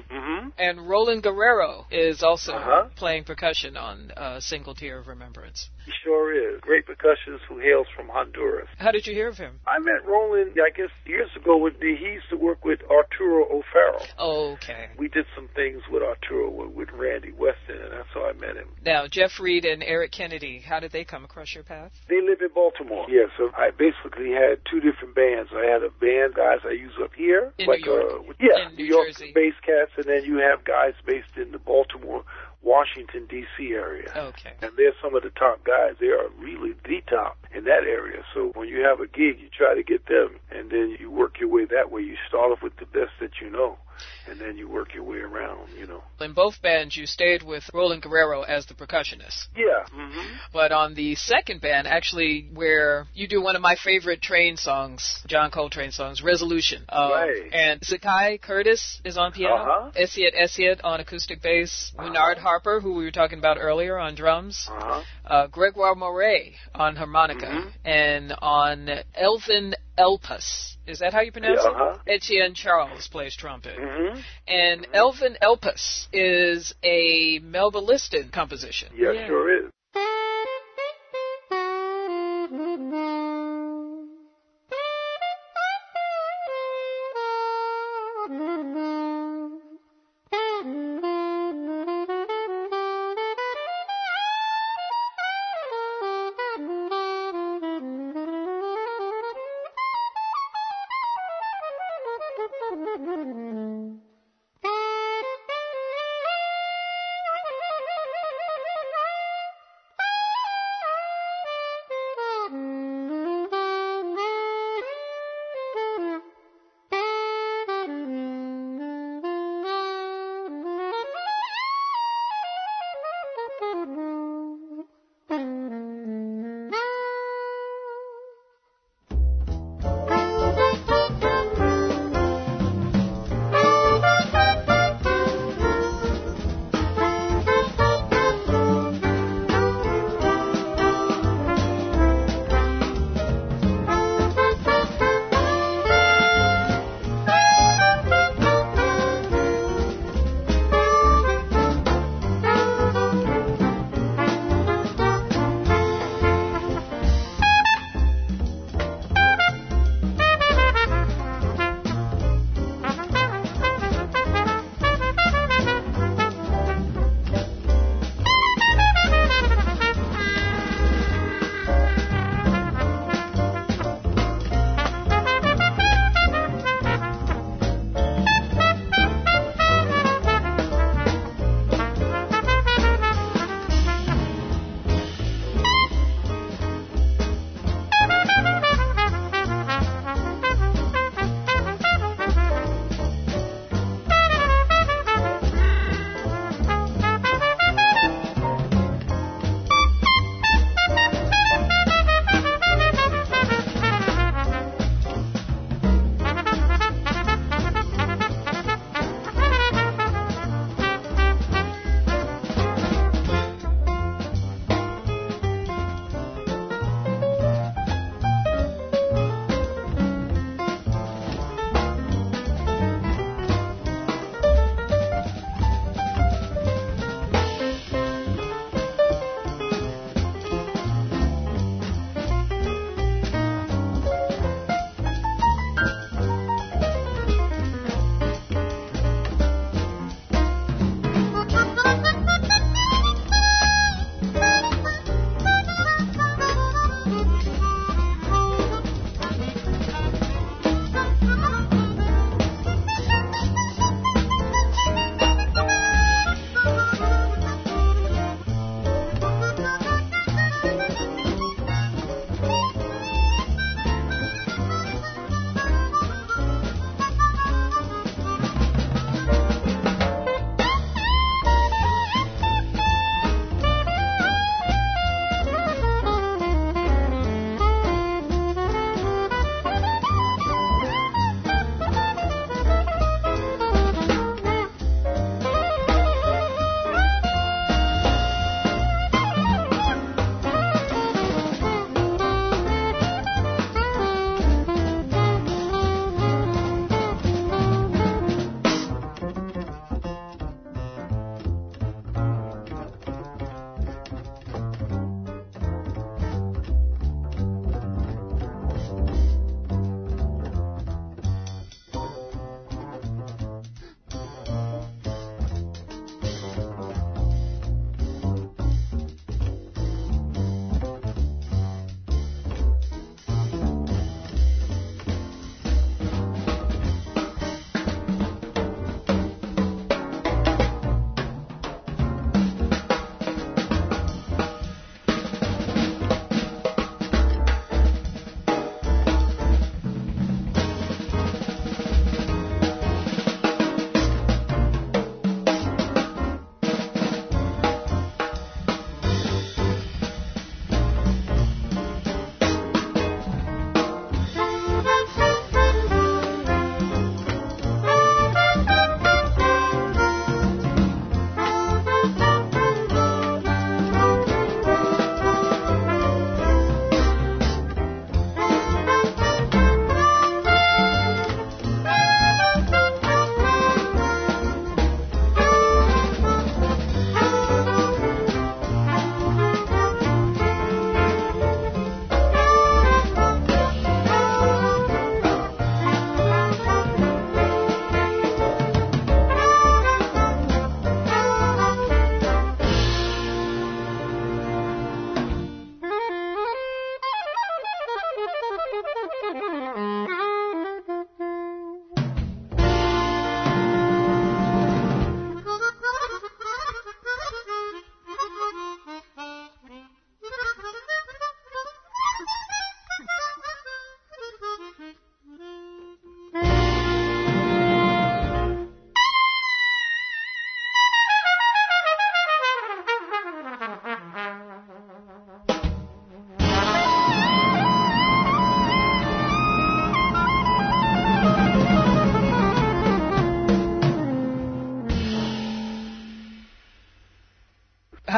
and Roland Guerrero is also playing percussion on Single Tear of Remembrance. He sure is. Great percussionist who hails from Honduras. How did you hear of him? I met Roland, I guess, years ago. He used to work with Arturo O'Farrell. Oh, okay. We did some things with Arturo, with Randy Weston, and that's how I met him. Now, Jeff Reed and Eric Kennedy, how did they come across your path? They live in Baltimore. Yeah, so I basically had 2 different bands. I had a band, guys I use up here. In New York? In New York Jersey. Based cats, and then you have guys based in the Baltimore, Washington, D.C. area. Okay. And they're some of the top guys. They are really the top in that area. So when you have a gig, you try to get them, and then you work your way that way. You start off with the best that you know, and then you work your way around, you know. In both bands, you stayed with Roland Guerrero as the percussionist. Yeah. But on the second band, actually, where you do one of my favorite Train songs, John Coltrane songs, Resolution. Right. And Zakai Curtis is on piano. Essiet on acoustic bass. Bernard Harper, who we were talking about earlier, on drums. Gregoire Moret on harmonica. And on Elvin Elpis. Is that how you pronounce it? Etienne Charles plays trumpet. And Elvin Elpis is a Melba Liston composition. Yeah, sure is.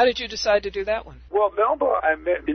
did you decide to do that one? Well, Melba, I met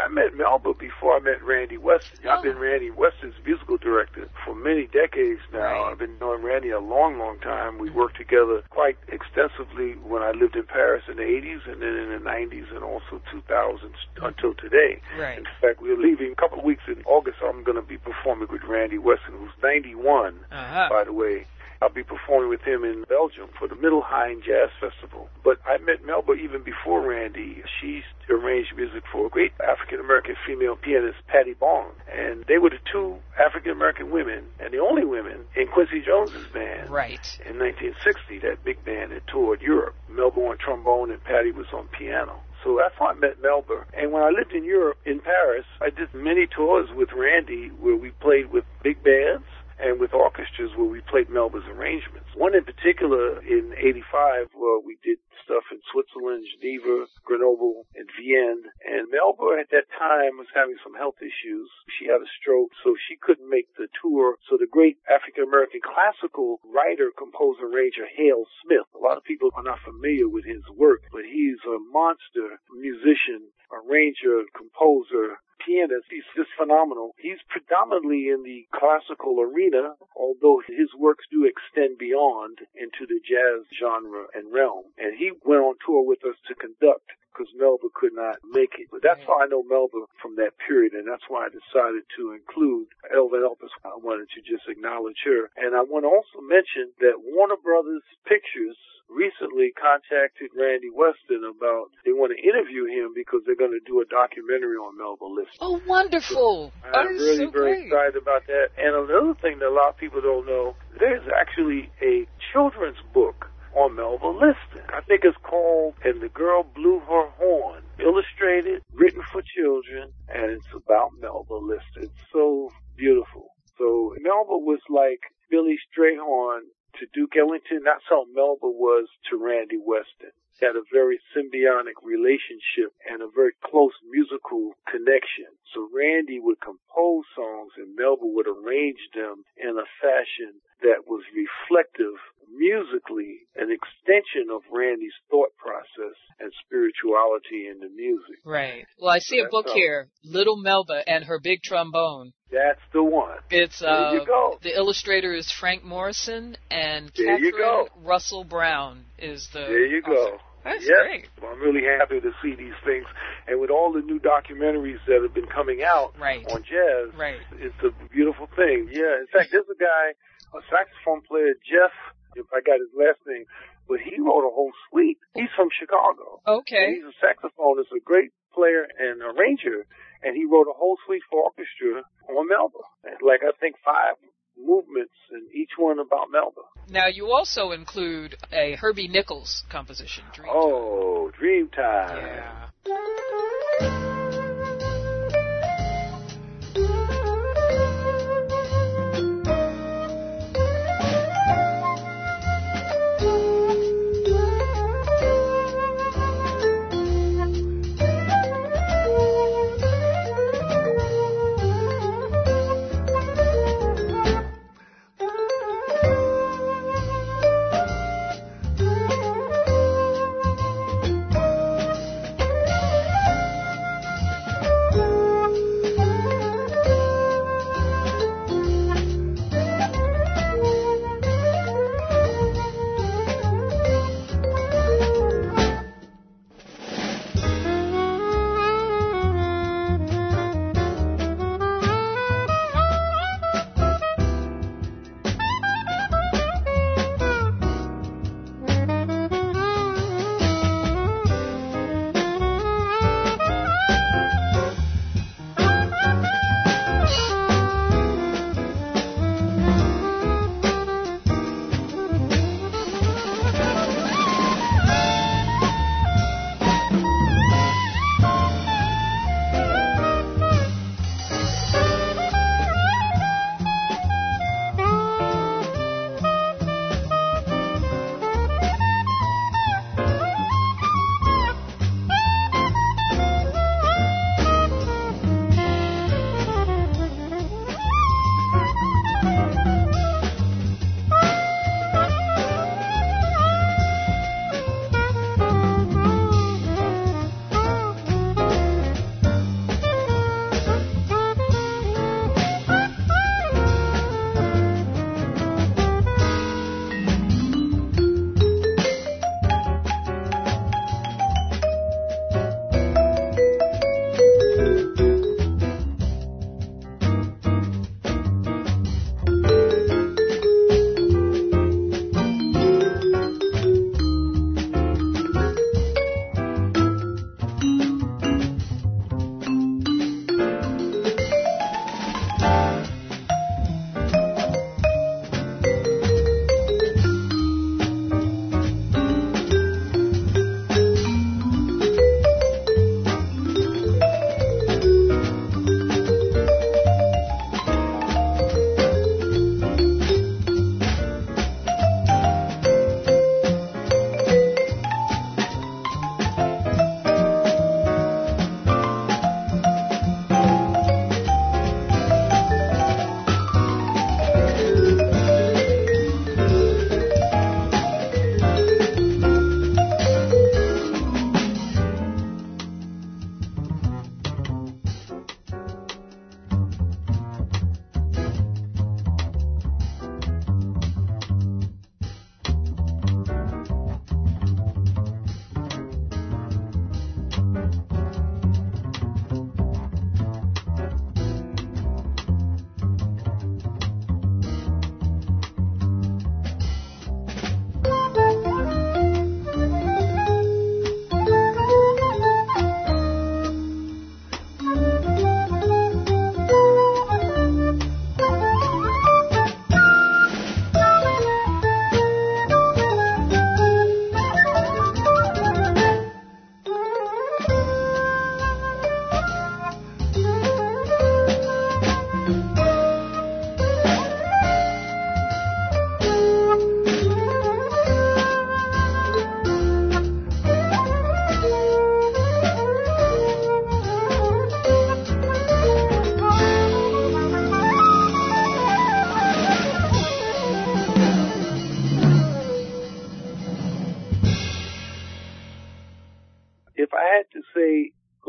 Melba before I met Randy Weston. I've been Randy Weston's musical director for many decades now. Right. I've been knowing Randy a long, long time. We worked together quite extensively when I lived in Paris in the 80s and then in the 90s and also 2000s until today. Right. In fact, we're leaving a couple of weeks in August. I'm going to be performing with Randy Weston, who's 91, by the way. I'll be performing with him in Belgium for the Middelheim Jazz Festival. But I met Melba even before Randy. She arranged music for a great African-American female pianist, Patty Bong. And they were the two African-American women, and the only women, in Quincy Jones's band. Right. In 1960, that big band that toured Europe. Melba on trombone and Patty was on piano. So that's how I met Melba. And when I lived in Europe, in Paris, I did many tours with Randy where we played with big bands and with orchestras where we played Melba's arrangements. One in particular in 85 where we did stuff in Switzerland, Geneva, Grenoble, and Vienne. And Melba at that time was having some health issues. She had a stroke, so she couldn't make the tour. So the great African-American classical writer, composer, arranger, Hale Smith, a lot of people are not familiar with his work, but he's a monster musician, arranger, composer, pianist. He's just phenomenal. He's predominantly in the classical arena, although his works do extend beyond into the jazz genre and realm. And he went on tour with us to conduct because Melba could not make it. But that's how I know Melba from that period, and that's why I decided to include Elvin Elpis. I wanted to just acknowledge her. And I want to also mention that Warner Brothers Pictures recently contacted Randy Weston about they want to interview him because they're going to do a documentary on Melba Liston. Oh, wonderful. So I'm really very excited about that. And another thing that a lot of people don't know, there's actually a children's book on Melba Liston. I think it's called And the Girl Blew Her Horn, illustrated, written for children, and it's about Melba Liston. It's so beautiful. So Melba was like Billy Strayhorn to Duke Ellington. That's how Melba was to Randy Weston. They had a very symbiotic relationship and a very close musical connection. So Randy would compose songs and Melba would arrange them in a fashion that was reflective musically, an extension of Randy's thought process and spirituality in the music. Right. Well, I see a book here, Little Melba and Her Big Trombone. That's the one. It's there you go. The illustrator is Frank Morrison, and there Catherine Russell Brown is the There you go. That's great. Well, I'm really happy to see these things. And with all the new documentaries that have been coming out on jazz, it's a beautiful thing. Yeah, in fact, there's a guy, a saxophone player, Jeff, if I got his last name, but he wrote a whole suite. He's from Chicago. Okay. And he's a saxophonist, a great player and arranger, and he wrote a whole suite for orchestra on Melba. Like, I think 5 movements, and each one about Melba. Now, you also include a Herbie Nichols composition, Dreamtime. Oh, Dreamtime. Yeah.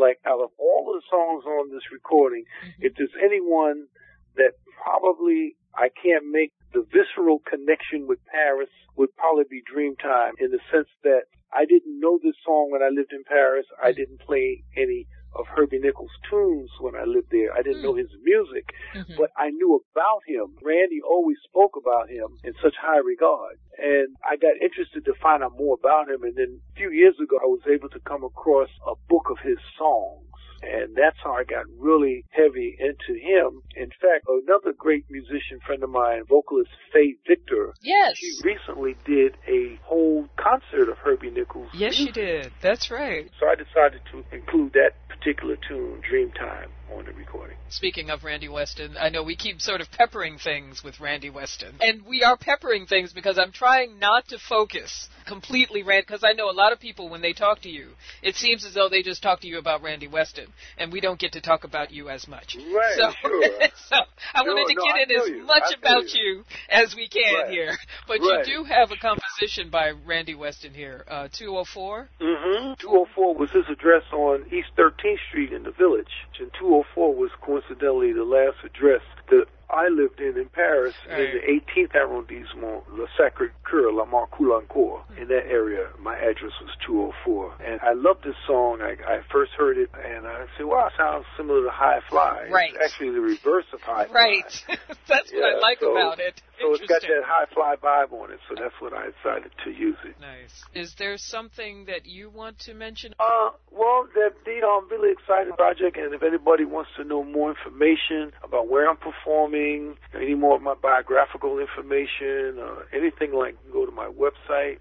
like out of all of the songs on this recording, if there's anyone that probably I can't make the visceral connection with Paris, would probably be Dreamtime, in the sense that I didn't know this song when I lived in Paris. I didn't play any of Herbie Nichols' tunes when I lived there. I didn't know his music, but I knew about him. Randy always spoke about him in such high regard. And I got interested to find out more about him. And then a few years ago, I was able to come across a book of his songs. And that's how I got really heavy into him. In fact, another great musician friend of mine, vocalist Faye Victor, yes, she recently did a whole concert of Herbie Nichols. Yes, she did. That's right. So I decided to include that particular tune, Dreamtime, on the recording. Speaking of Randy Weston, I know we keep sort of peppering things with Randy Weston. And we are peppering things because I'm trying not to focus completely, because I know a lot of people, when they talk to you, it seems as though they just talk to you about Randy Weston, and we don't get to talk about you as much. Right, so, sure. so I wanted to get in as much about you as we can here. But you do have a composition by Randy Weston here, 204? Mm-hmm. 204 was his address on East 13th Street in the Village, and 204 was coincidentally the last address that I lived in Paris, in the 18th arrondissement, Le Sacré-Cœur, La Marcoule-Encore. In that area, my address was 204. And I loved this song. I first heard it, and I said, wow, it sounds similar to High Fly. Right. It's actually the reverse of High Fly. Right. That's what I like about it. So it's got that High Fly vibe on it, so that's when I decided to use it. Nice. Is there something that you want to mention? Well, I'm really excited project, and if anybody wants to know more information about where I'm performing, any more of my biographical information, anything like, go to my website,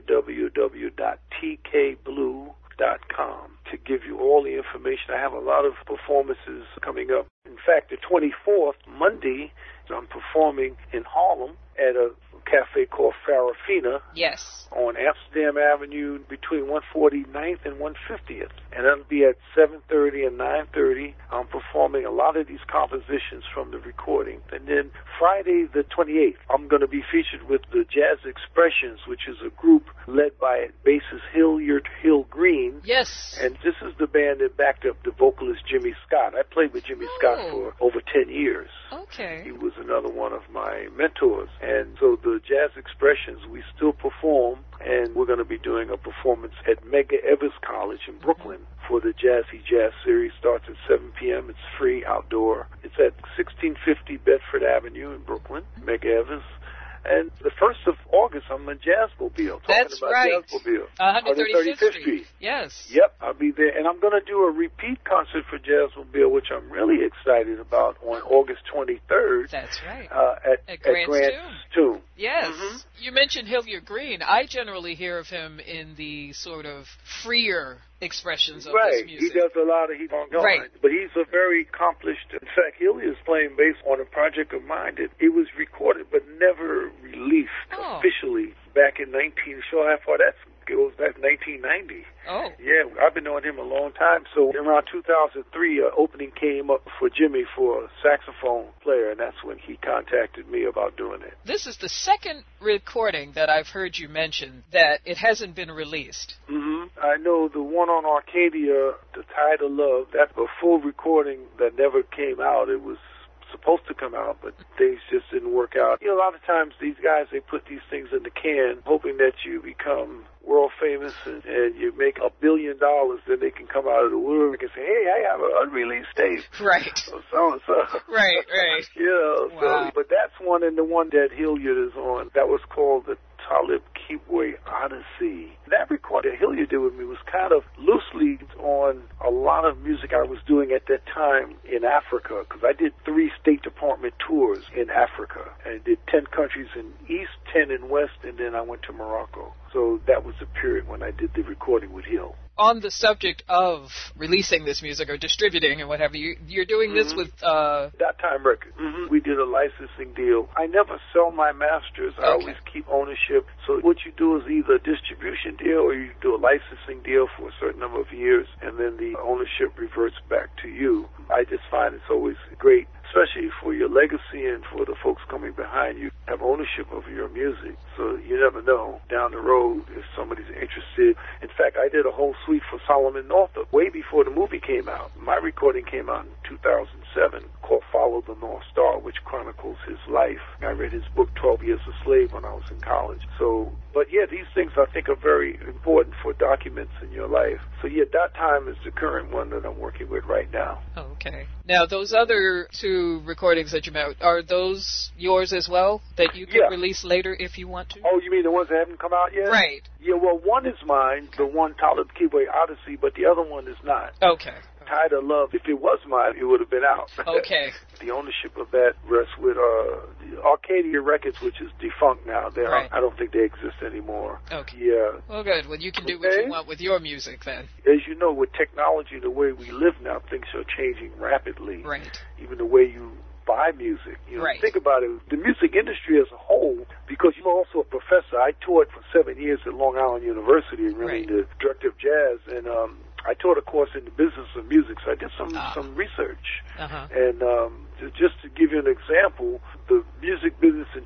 www.tkblue.com, to give you all the information. I have a lot of performances coming up. In fact, the 24th, Monday, I'm performing in Harlem at a cafe called Farafina. Yes. On Amsterdam Avenue between 149th and 150th. And that'll be at 7:30 and 9:30. I'm performing a lot of these compositions from the recording. And then Friday the 28th, I'm going to be featured with the Jazz Expressions, which is a group led by bassist Hilliard Hill Green. Yes. And this is the band that backed up the vocalist Jimmy Scott. I played with Jimmy Scott for over 10 years. Okay. He was another one of my mentors. And so the Jazz Expressions, we still perform, and we're going to be doing a performance at Medgar Evers College in Brooklyn for the Jazzy Jazz Series. Starts at 7 p.m. It's free outdoor. It's at 1650 Bedford Avenue in Brooklyn, Medgar Evers. And the 1st of August, I'm in Jazzmobile. That's right. Jazzmobile. 135th Street. Yes. Yep, I'll be there. And I'm going to do a repeat concert for Jazzmobile, which I'm really excited about, on August 23rd. That's right. At Grant's Tomb. Yes. Mm-hmm. You mentioned Hilliard Green. I generally hear of him in the sort of freer expressions of his music. He does a lot of Right. But he's a very accomplished. In fact, Hilliard is playing bass on a project of mine that it was recorded but never released officially back in that goes back to 1990. Oh. Yeah, I've been knowing him a long time. So around 2003, an opening came up for Jimmy for a saxophone player, and that's when he contacted me about doing it. This is the second recording that I've heard you mention that it hasn't been released. Mm-hmm. I know the one on Arcadia, The Tide of Love, that's a full recording that never came out. It was supposed to come out, but things just didn't work out. You know, a lot of times these guys, they put these things in the can hoping that you become world famous and you make $1 billion, then they can come out of the woodwork and say, hey, I have an unreleased tape. Right. So. Right. You know, wow. But that's one, and the one that Hilliard is on, that was called the Talib Keepway Odyssey. That recording Hilliard did with me was kind of loosely on a lot of music I was doing at that time in Africa, because I did 3 State Department tours in Africa. I did 10 countries in East, 10 in West, and then I went to Morocco. So that was the period when I did the recording with Hill. On the subject of releasing this music or distributing and what have you, you're doing this with... That Time Records. Mm-hmm. We did a licensing deal. I never sell my masters. I always keep ownership. So what you do is either a distribution deal or you do a licensing deal for a certain number of years, and then the ownership reverts back to you. I just find it's always great, especially for your legacy and for the folks coming behind you, have ownership of your music. So you never know down the road if somebody's interested. In fact, I did a whole suite for Solomon Northup way before the movie came out. My recording came out in 2007 called Follow the North Star, which chronicles his life. I read his book 12 Years a Slave when I was in college. So, but yeah, these things I think are very important for documents in your life. So yeah, That Time is the current one that I'm working with right now. Okay. Now, those other two recordings that you made, are those yours as well, that you can release later if you want to? Oh, you mean the ones that haven't come out yet? Right. Yeah, well, one is mine, the one Talib Kweli Odyssey, but the other one is not. Okay. Tide of Love, if it was mine, it would have been out. Okay. The ownership of that rests with Arcadia Records, which is defunct now. Right. I don't think they exist anymore. Okay. Yeah. Well, good. Well, you can do what you want with your music then. As you know, with technology, the way we live now, things are changing rapidly. Right. Even the way you buy music. Right. Think about it. The music industry as a whole, because you're also a professor. I taught for 7 years at Long Island University, really, the director of jazz, and I taught a course in the business of music, so I did some research. And just to give you an example, the music business in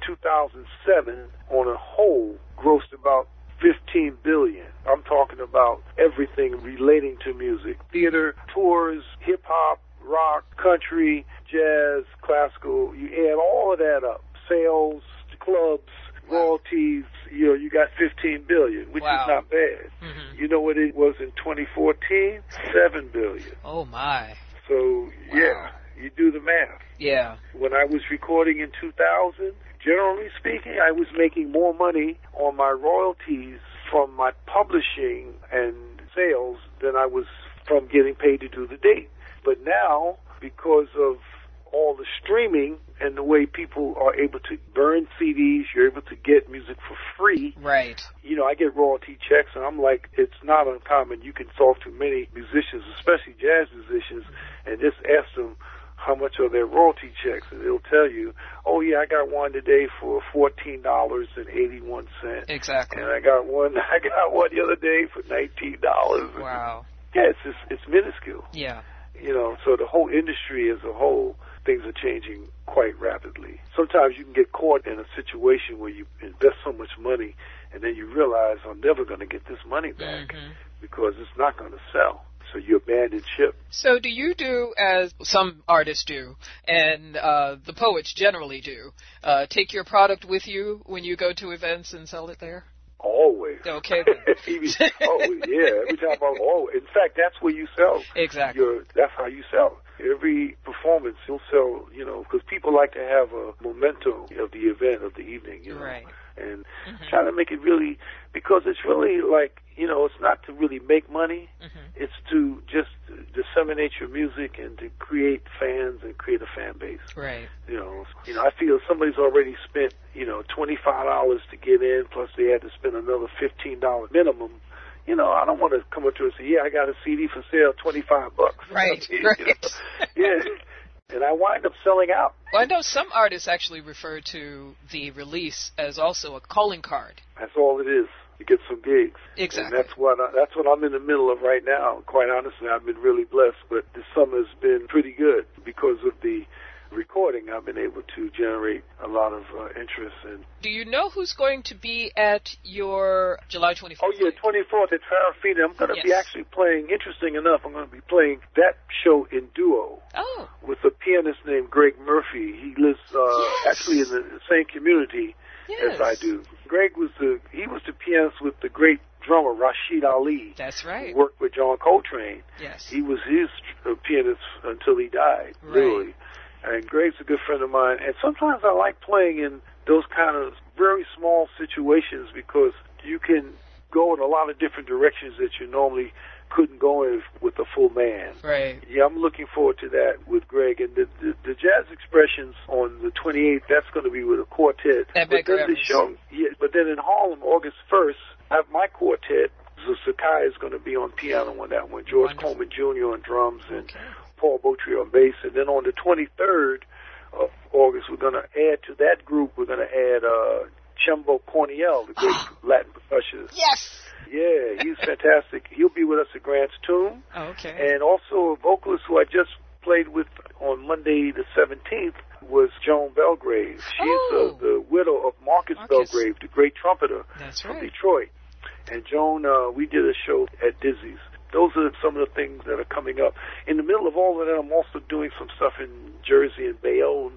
2007 on a whole grossed about $15 billion. I'm talking about everything relating to music. Theater, tours, hip-hop, rock, country, jazz, classical. You add all of that up. Sales, clubs, royalties, you got $15 billion, which is not bad. Mm-hmm. You know what it was in 2014? $7 billion. Oh, my. So, yeah, you do the math. Yeah. When I was recording in 2000, generally speaking, I was making more money on my royalties from my publishing and sales than I was from getting paid to do the date. But now, because of all the streaming and the way people are able to burn CDs, you're able to get music for free. Right. I get royalty checks, and I'm like, it's not uncommon. You can talk to many musicians, especially jazz musicians, and just ask them how much are their royalty checks, and they'll tell you, oh, yeah, I got one today for $14.81. Exactly. And I got one the other day for $19. Wow. Yeah, it's minuscule. Yeah. So the whole industry as a whole, things are changing quite rapidly. Sometimes you can get caught in a situation where you invest so much money and then you realize I'm never going to get this money back because it's not going to sell. So you abandon ship. So do you do as some artists do, and the poets generally do, take your product with you when you go to events and sell it there? Always. Okay. Every time I'm always. In fact, that's where you sell. Exactly. That's how you sell. Every performance, you'll sell, because people like to have a memento of the event, of the evening, Right. And trying to make it really, because it's really like, it's not to really make money. It's to just disseminate your music and to create fans and create a fan base. Right. I feel somebody's already spent, $25 to get in, plus they had to spend another $15 minimum. I don't want to come up to and say, I got a CD for sale, $25. Right, right. Yeah. And I wind up selling out. Well, I know some artists actually refer to the release as also a calling card. That's all it is. You get some gigs. Exactly. And that's what I'm in the middle of right now. Quite honestly, I've been really blessed, but this summer's been pretty good because of the recording. I've been able to generate a lot of interest. And do you know who's going to be at your July 24th? Oh, yeah, 24th at Farafina. I'm going to be actually playing, interesting enough, I'm going to be playing that show in duo with a pianist named Greg Murphy. He lives actually in the same community as I do. Greg was the pianist with the great drummer Rashid Ali. That's right. Who worked with John Coltrane. Yes. He was his pianist until he died, really. And Greg's a good friend of mine. And sometimes I like playing in those kind of very small situations because you can go in a lot of different directions that you normally couldn't go in with a full band. Right. Yeah, I'm looking forward to that with Greg. And the Jazz Expressions on the 28th, that's going to be with a quartet. But then in Harlem, August 1st, I have my quartet. So Sakai is going to be on piano on that one. George Coleman Jr. on drums and Paul Botry on bass. And then on the 23rd of August, we're going to add to that group, we're going to add Chembo Corniel, the great Latin percussionist. Yes! Yeah, he's fantastic. He'll be with us at Grant's Tomb. Okay. And also a vocalist who I just played with on Monday the 17th was Joan Belgrave. She's the widow of Marcus Belgrave, the great trumpeter from Detroit. And Joan, we did a show at Dizzy's. Those are some of the things that are coming up. In the middle of all of that, I'm also doing some stuff in Jersey and Bayonne.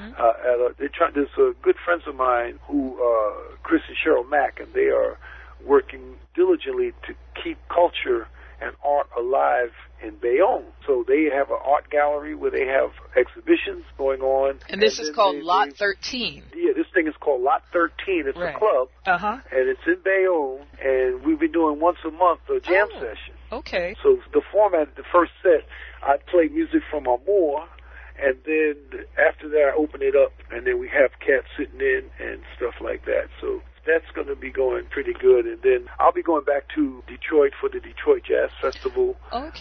There's good friends of mine who, Chris and Cheryl Mack, and they are working diligently to keep culture and art alive in Bayonne. So they have an art gallery where they have exhibitions going on. And this is called Lot 13. Yeah, this thing is called Lot 13. It's a club, and it's in Bayonne, and we've been doing once a month a jam session. Okay. So the format, the first set, I play music from Amour, and then after that I open it up, and then we have cats sitting in and stuff like that. So that's going to be going pretty good. And then I'll be going back to Detroit for the Detroit Jazz Festival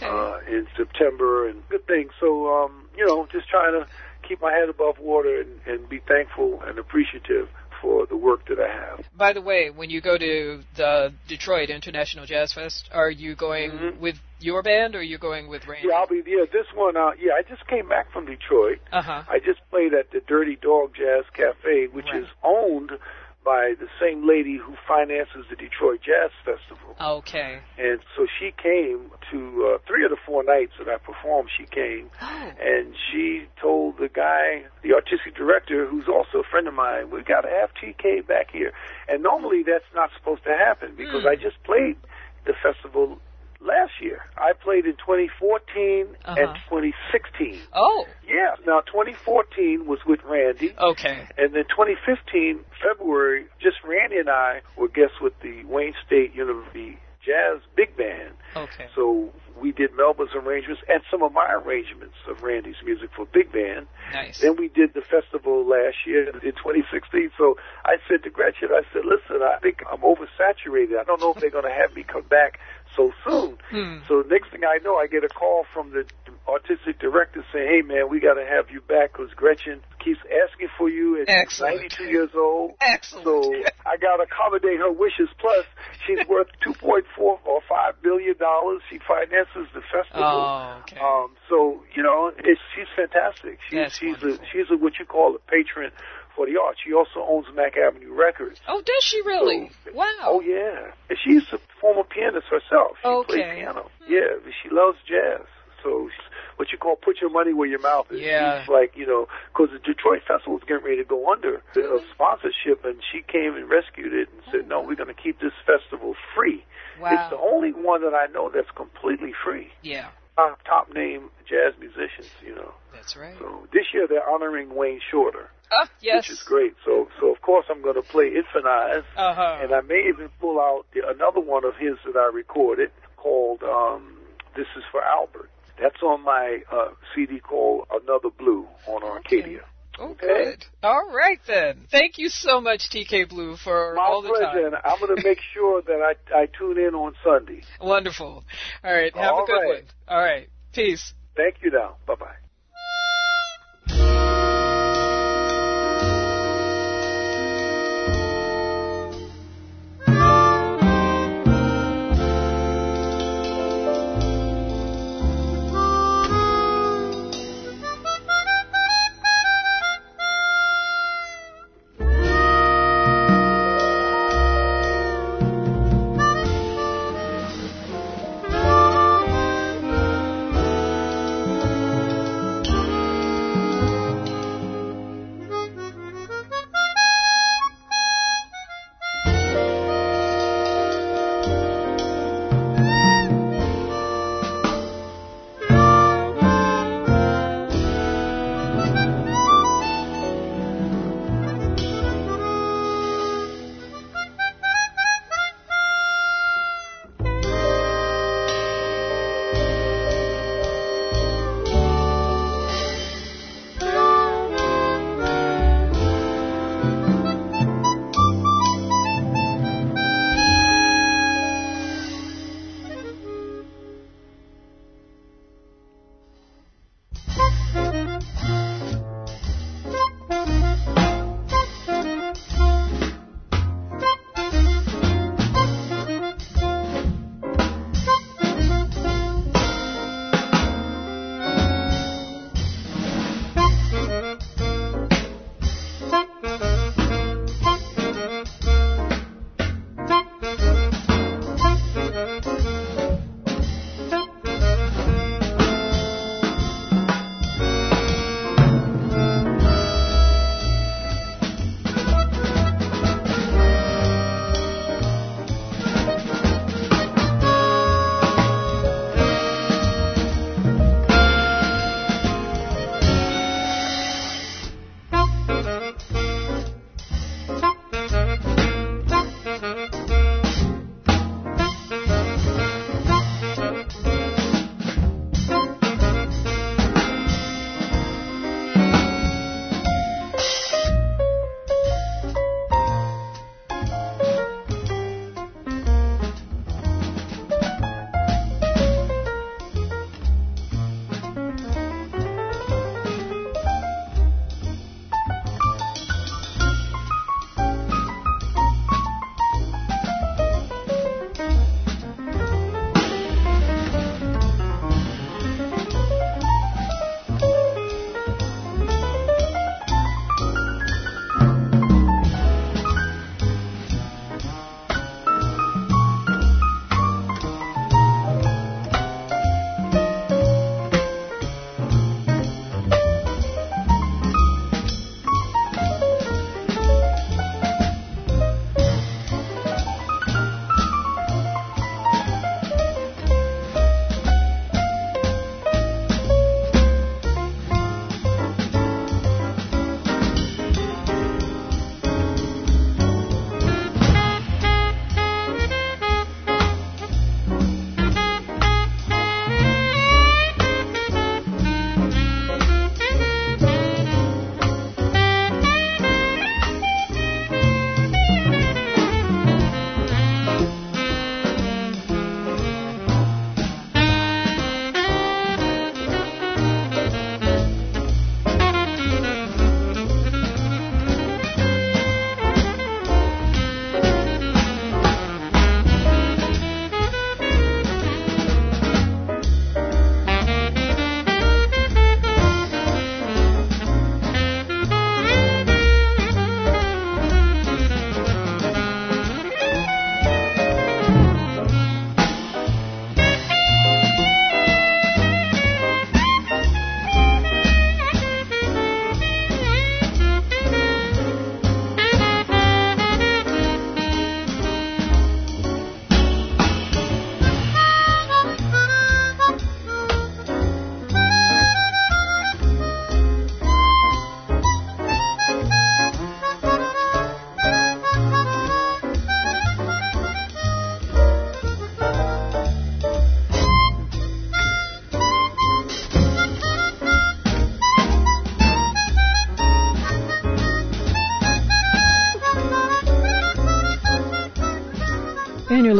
in September, and good things. So, just trying to keep my head above water and be thankful and appreciative for the work that I have. By the way, when you go to the Detroit International Jazz Fest, are you going with your band or are you going with Randy? Yeah, I'll be there. This one, I just came back from Detroit. I just played at the Dirty Dog Jazz Cafe, which is owned by the same lady who finances the Detroit Jazz Festival. Okay. And so she came to 3 of the 4 nights that I performed. She came, and she told the guy, the artistic director, who's also a friend of mine, we got to have TK back here. And normally that's not supposed to happen because I just played the festival last year. I played in 2014 and 2016. Oh. Yeah. Now, 2014 was with Randy. Okay. And then 2015, February, just Randy and I were guests with the Wayne State University Jazz Big Band. Okay. So we did Melba's arrangements and some of my arrangements of Randy's music for Big Band. Nice. Then we did the festival last year in 2016. So I said to Gretchen, I said, listen, I think I'm oversaturated. I don't know if they're going to have me come back so soon. So next thing I know, I get a call from the artistic director saying, hey, man, we got to have you back because Gretchen keeps asking for you and she's 92 years old. Excellent. So I got to accommodate her wishes. Plus, she's worth $2.4 or $5 billion. She finances the festival. Oh, okay. So, she's fantastic. She's a what you call a patron for the arts. She also owns Mack Avenue Records. Oh, does she really? So, wow. Oh, yeah. And she's a former pianist herself. She plays piano. Yeah, but she loves jazz. So what you call put your money where your mouth is. Yeah. She's like, because the Detroit Festival was getting ready to go under a sponsorship, and she came and rescued it and said, no, we're going to keep this festival free. Wow. It's the only one that I know that's completely free. Yeah. Top name jazz musicians, That's right. So this year they're honoring Wayne Shorter. Yes. Which is great. So of course I'm going to play Infinize, and I may even pull out another one of his that I recorded called This Is for Albert. That's on my CD called Another Blue on Arcadia. Oh, good. All right, then. Thank you so much, TK Blue, for all the time. My pleasure, and I'm going to make sure that I tune in on Sunday. Wonderful. All right, have a good one. All right, peace. Thank you now. Bye-bye.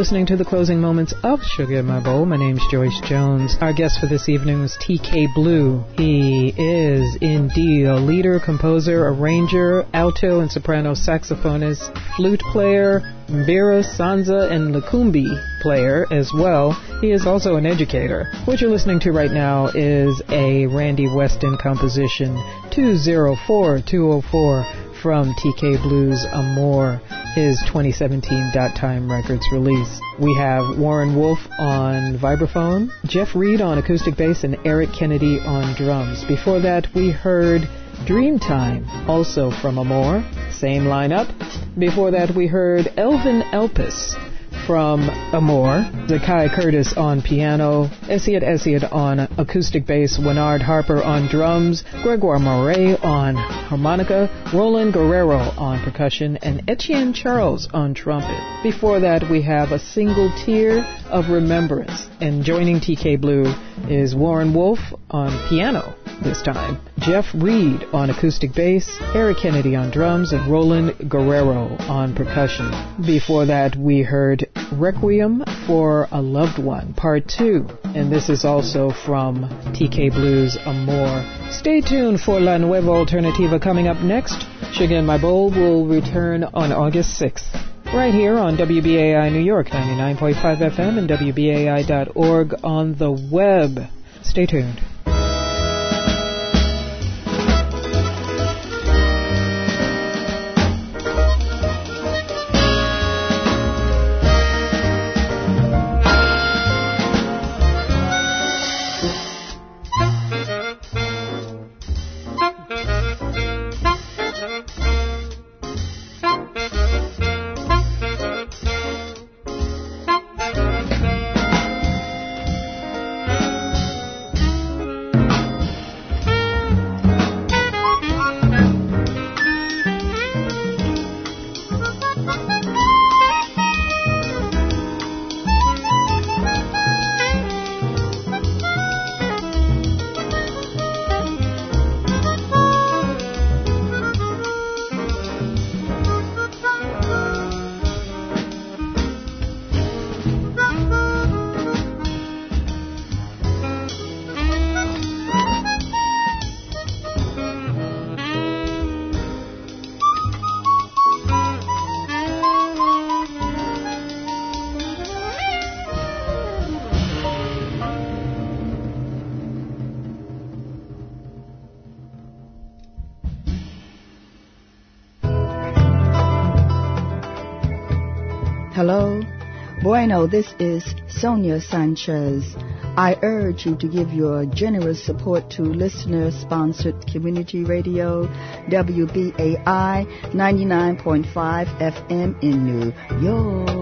listening to the closing moments of Sugar in My Bowl. My name's Joyce Jones. Our guest for this evening was TK Blue. He is indeed a leader, composer, arranger, alto and soprano saxophonist, flute player, mbira, sanza, and lukumbi player as well. He is also an educator. What you're listening to right now is a Randy Weston composition, 204204, from TK Blue's Amor, his 2017 Dot Time Records release. We have Warren Wolf on vibraphone, Jeff Reed on acoustic bass, and Eric Kennedy on drums. Before that, we heard Dreamtime, also from Amor, same lineup. Before that, we heard Elvin Elpis from Amor, Zakai Curtis on piano, Esiat on acoustic bass, Winard Harper on drums, Gregoire Moret on harmonica, Roland Guerrero on percussion, and Etienne Charles on trumpet. Before that, we have A Single Tear of Remembrance, and joining TK Blue is Warren Wolf on piano this time, Jeff Reed on acoustic bass, Eric Kennedy on drums, and Roland Guerrero on percussion. Before that, we heard Requiem for a Loved One, Part 2, and this is also from TK Blue's Amor. Stay tuned for La Nueva Alternativa coming up next. Sugar in My Bowl will return on August 6th, right here on WBAI New York, 99.5 FM and WBAI.org on the web. Stay tuned. Hello. Bueno, this is Sonia Sanchez. I urge you to give your generous support to listener-sponsored community radio, WBAI 99.5 FM in New York.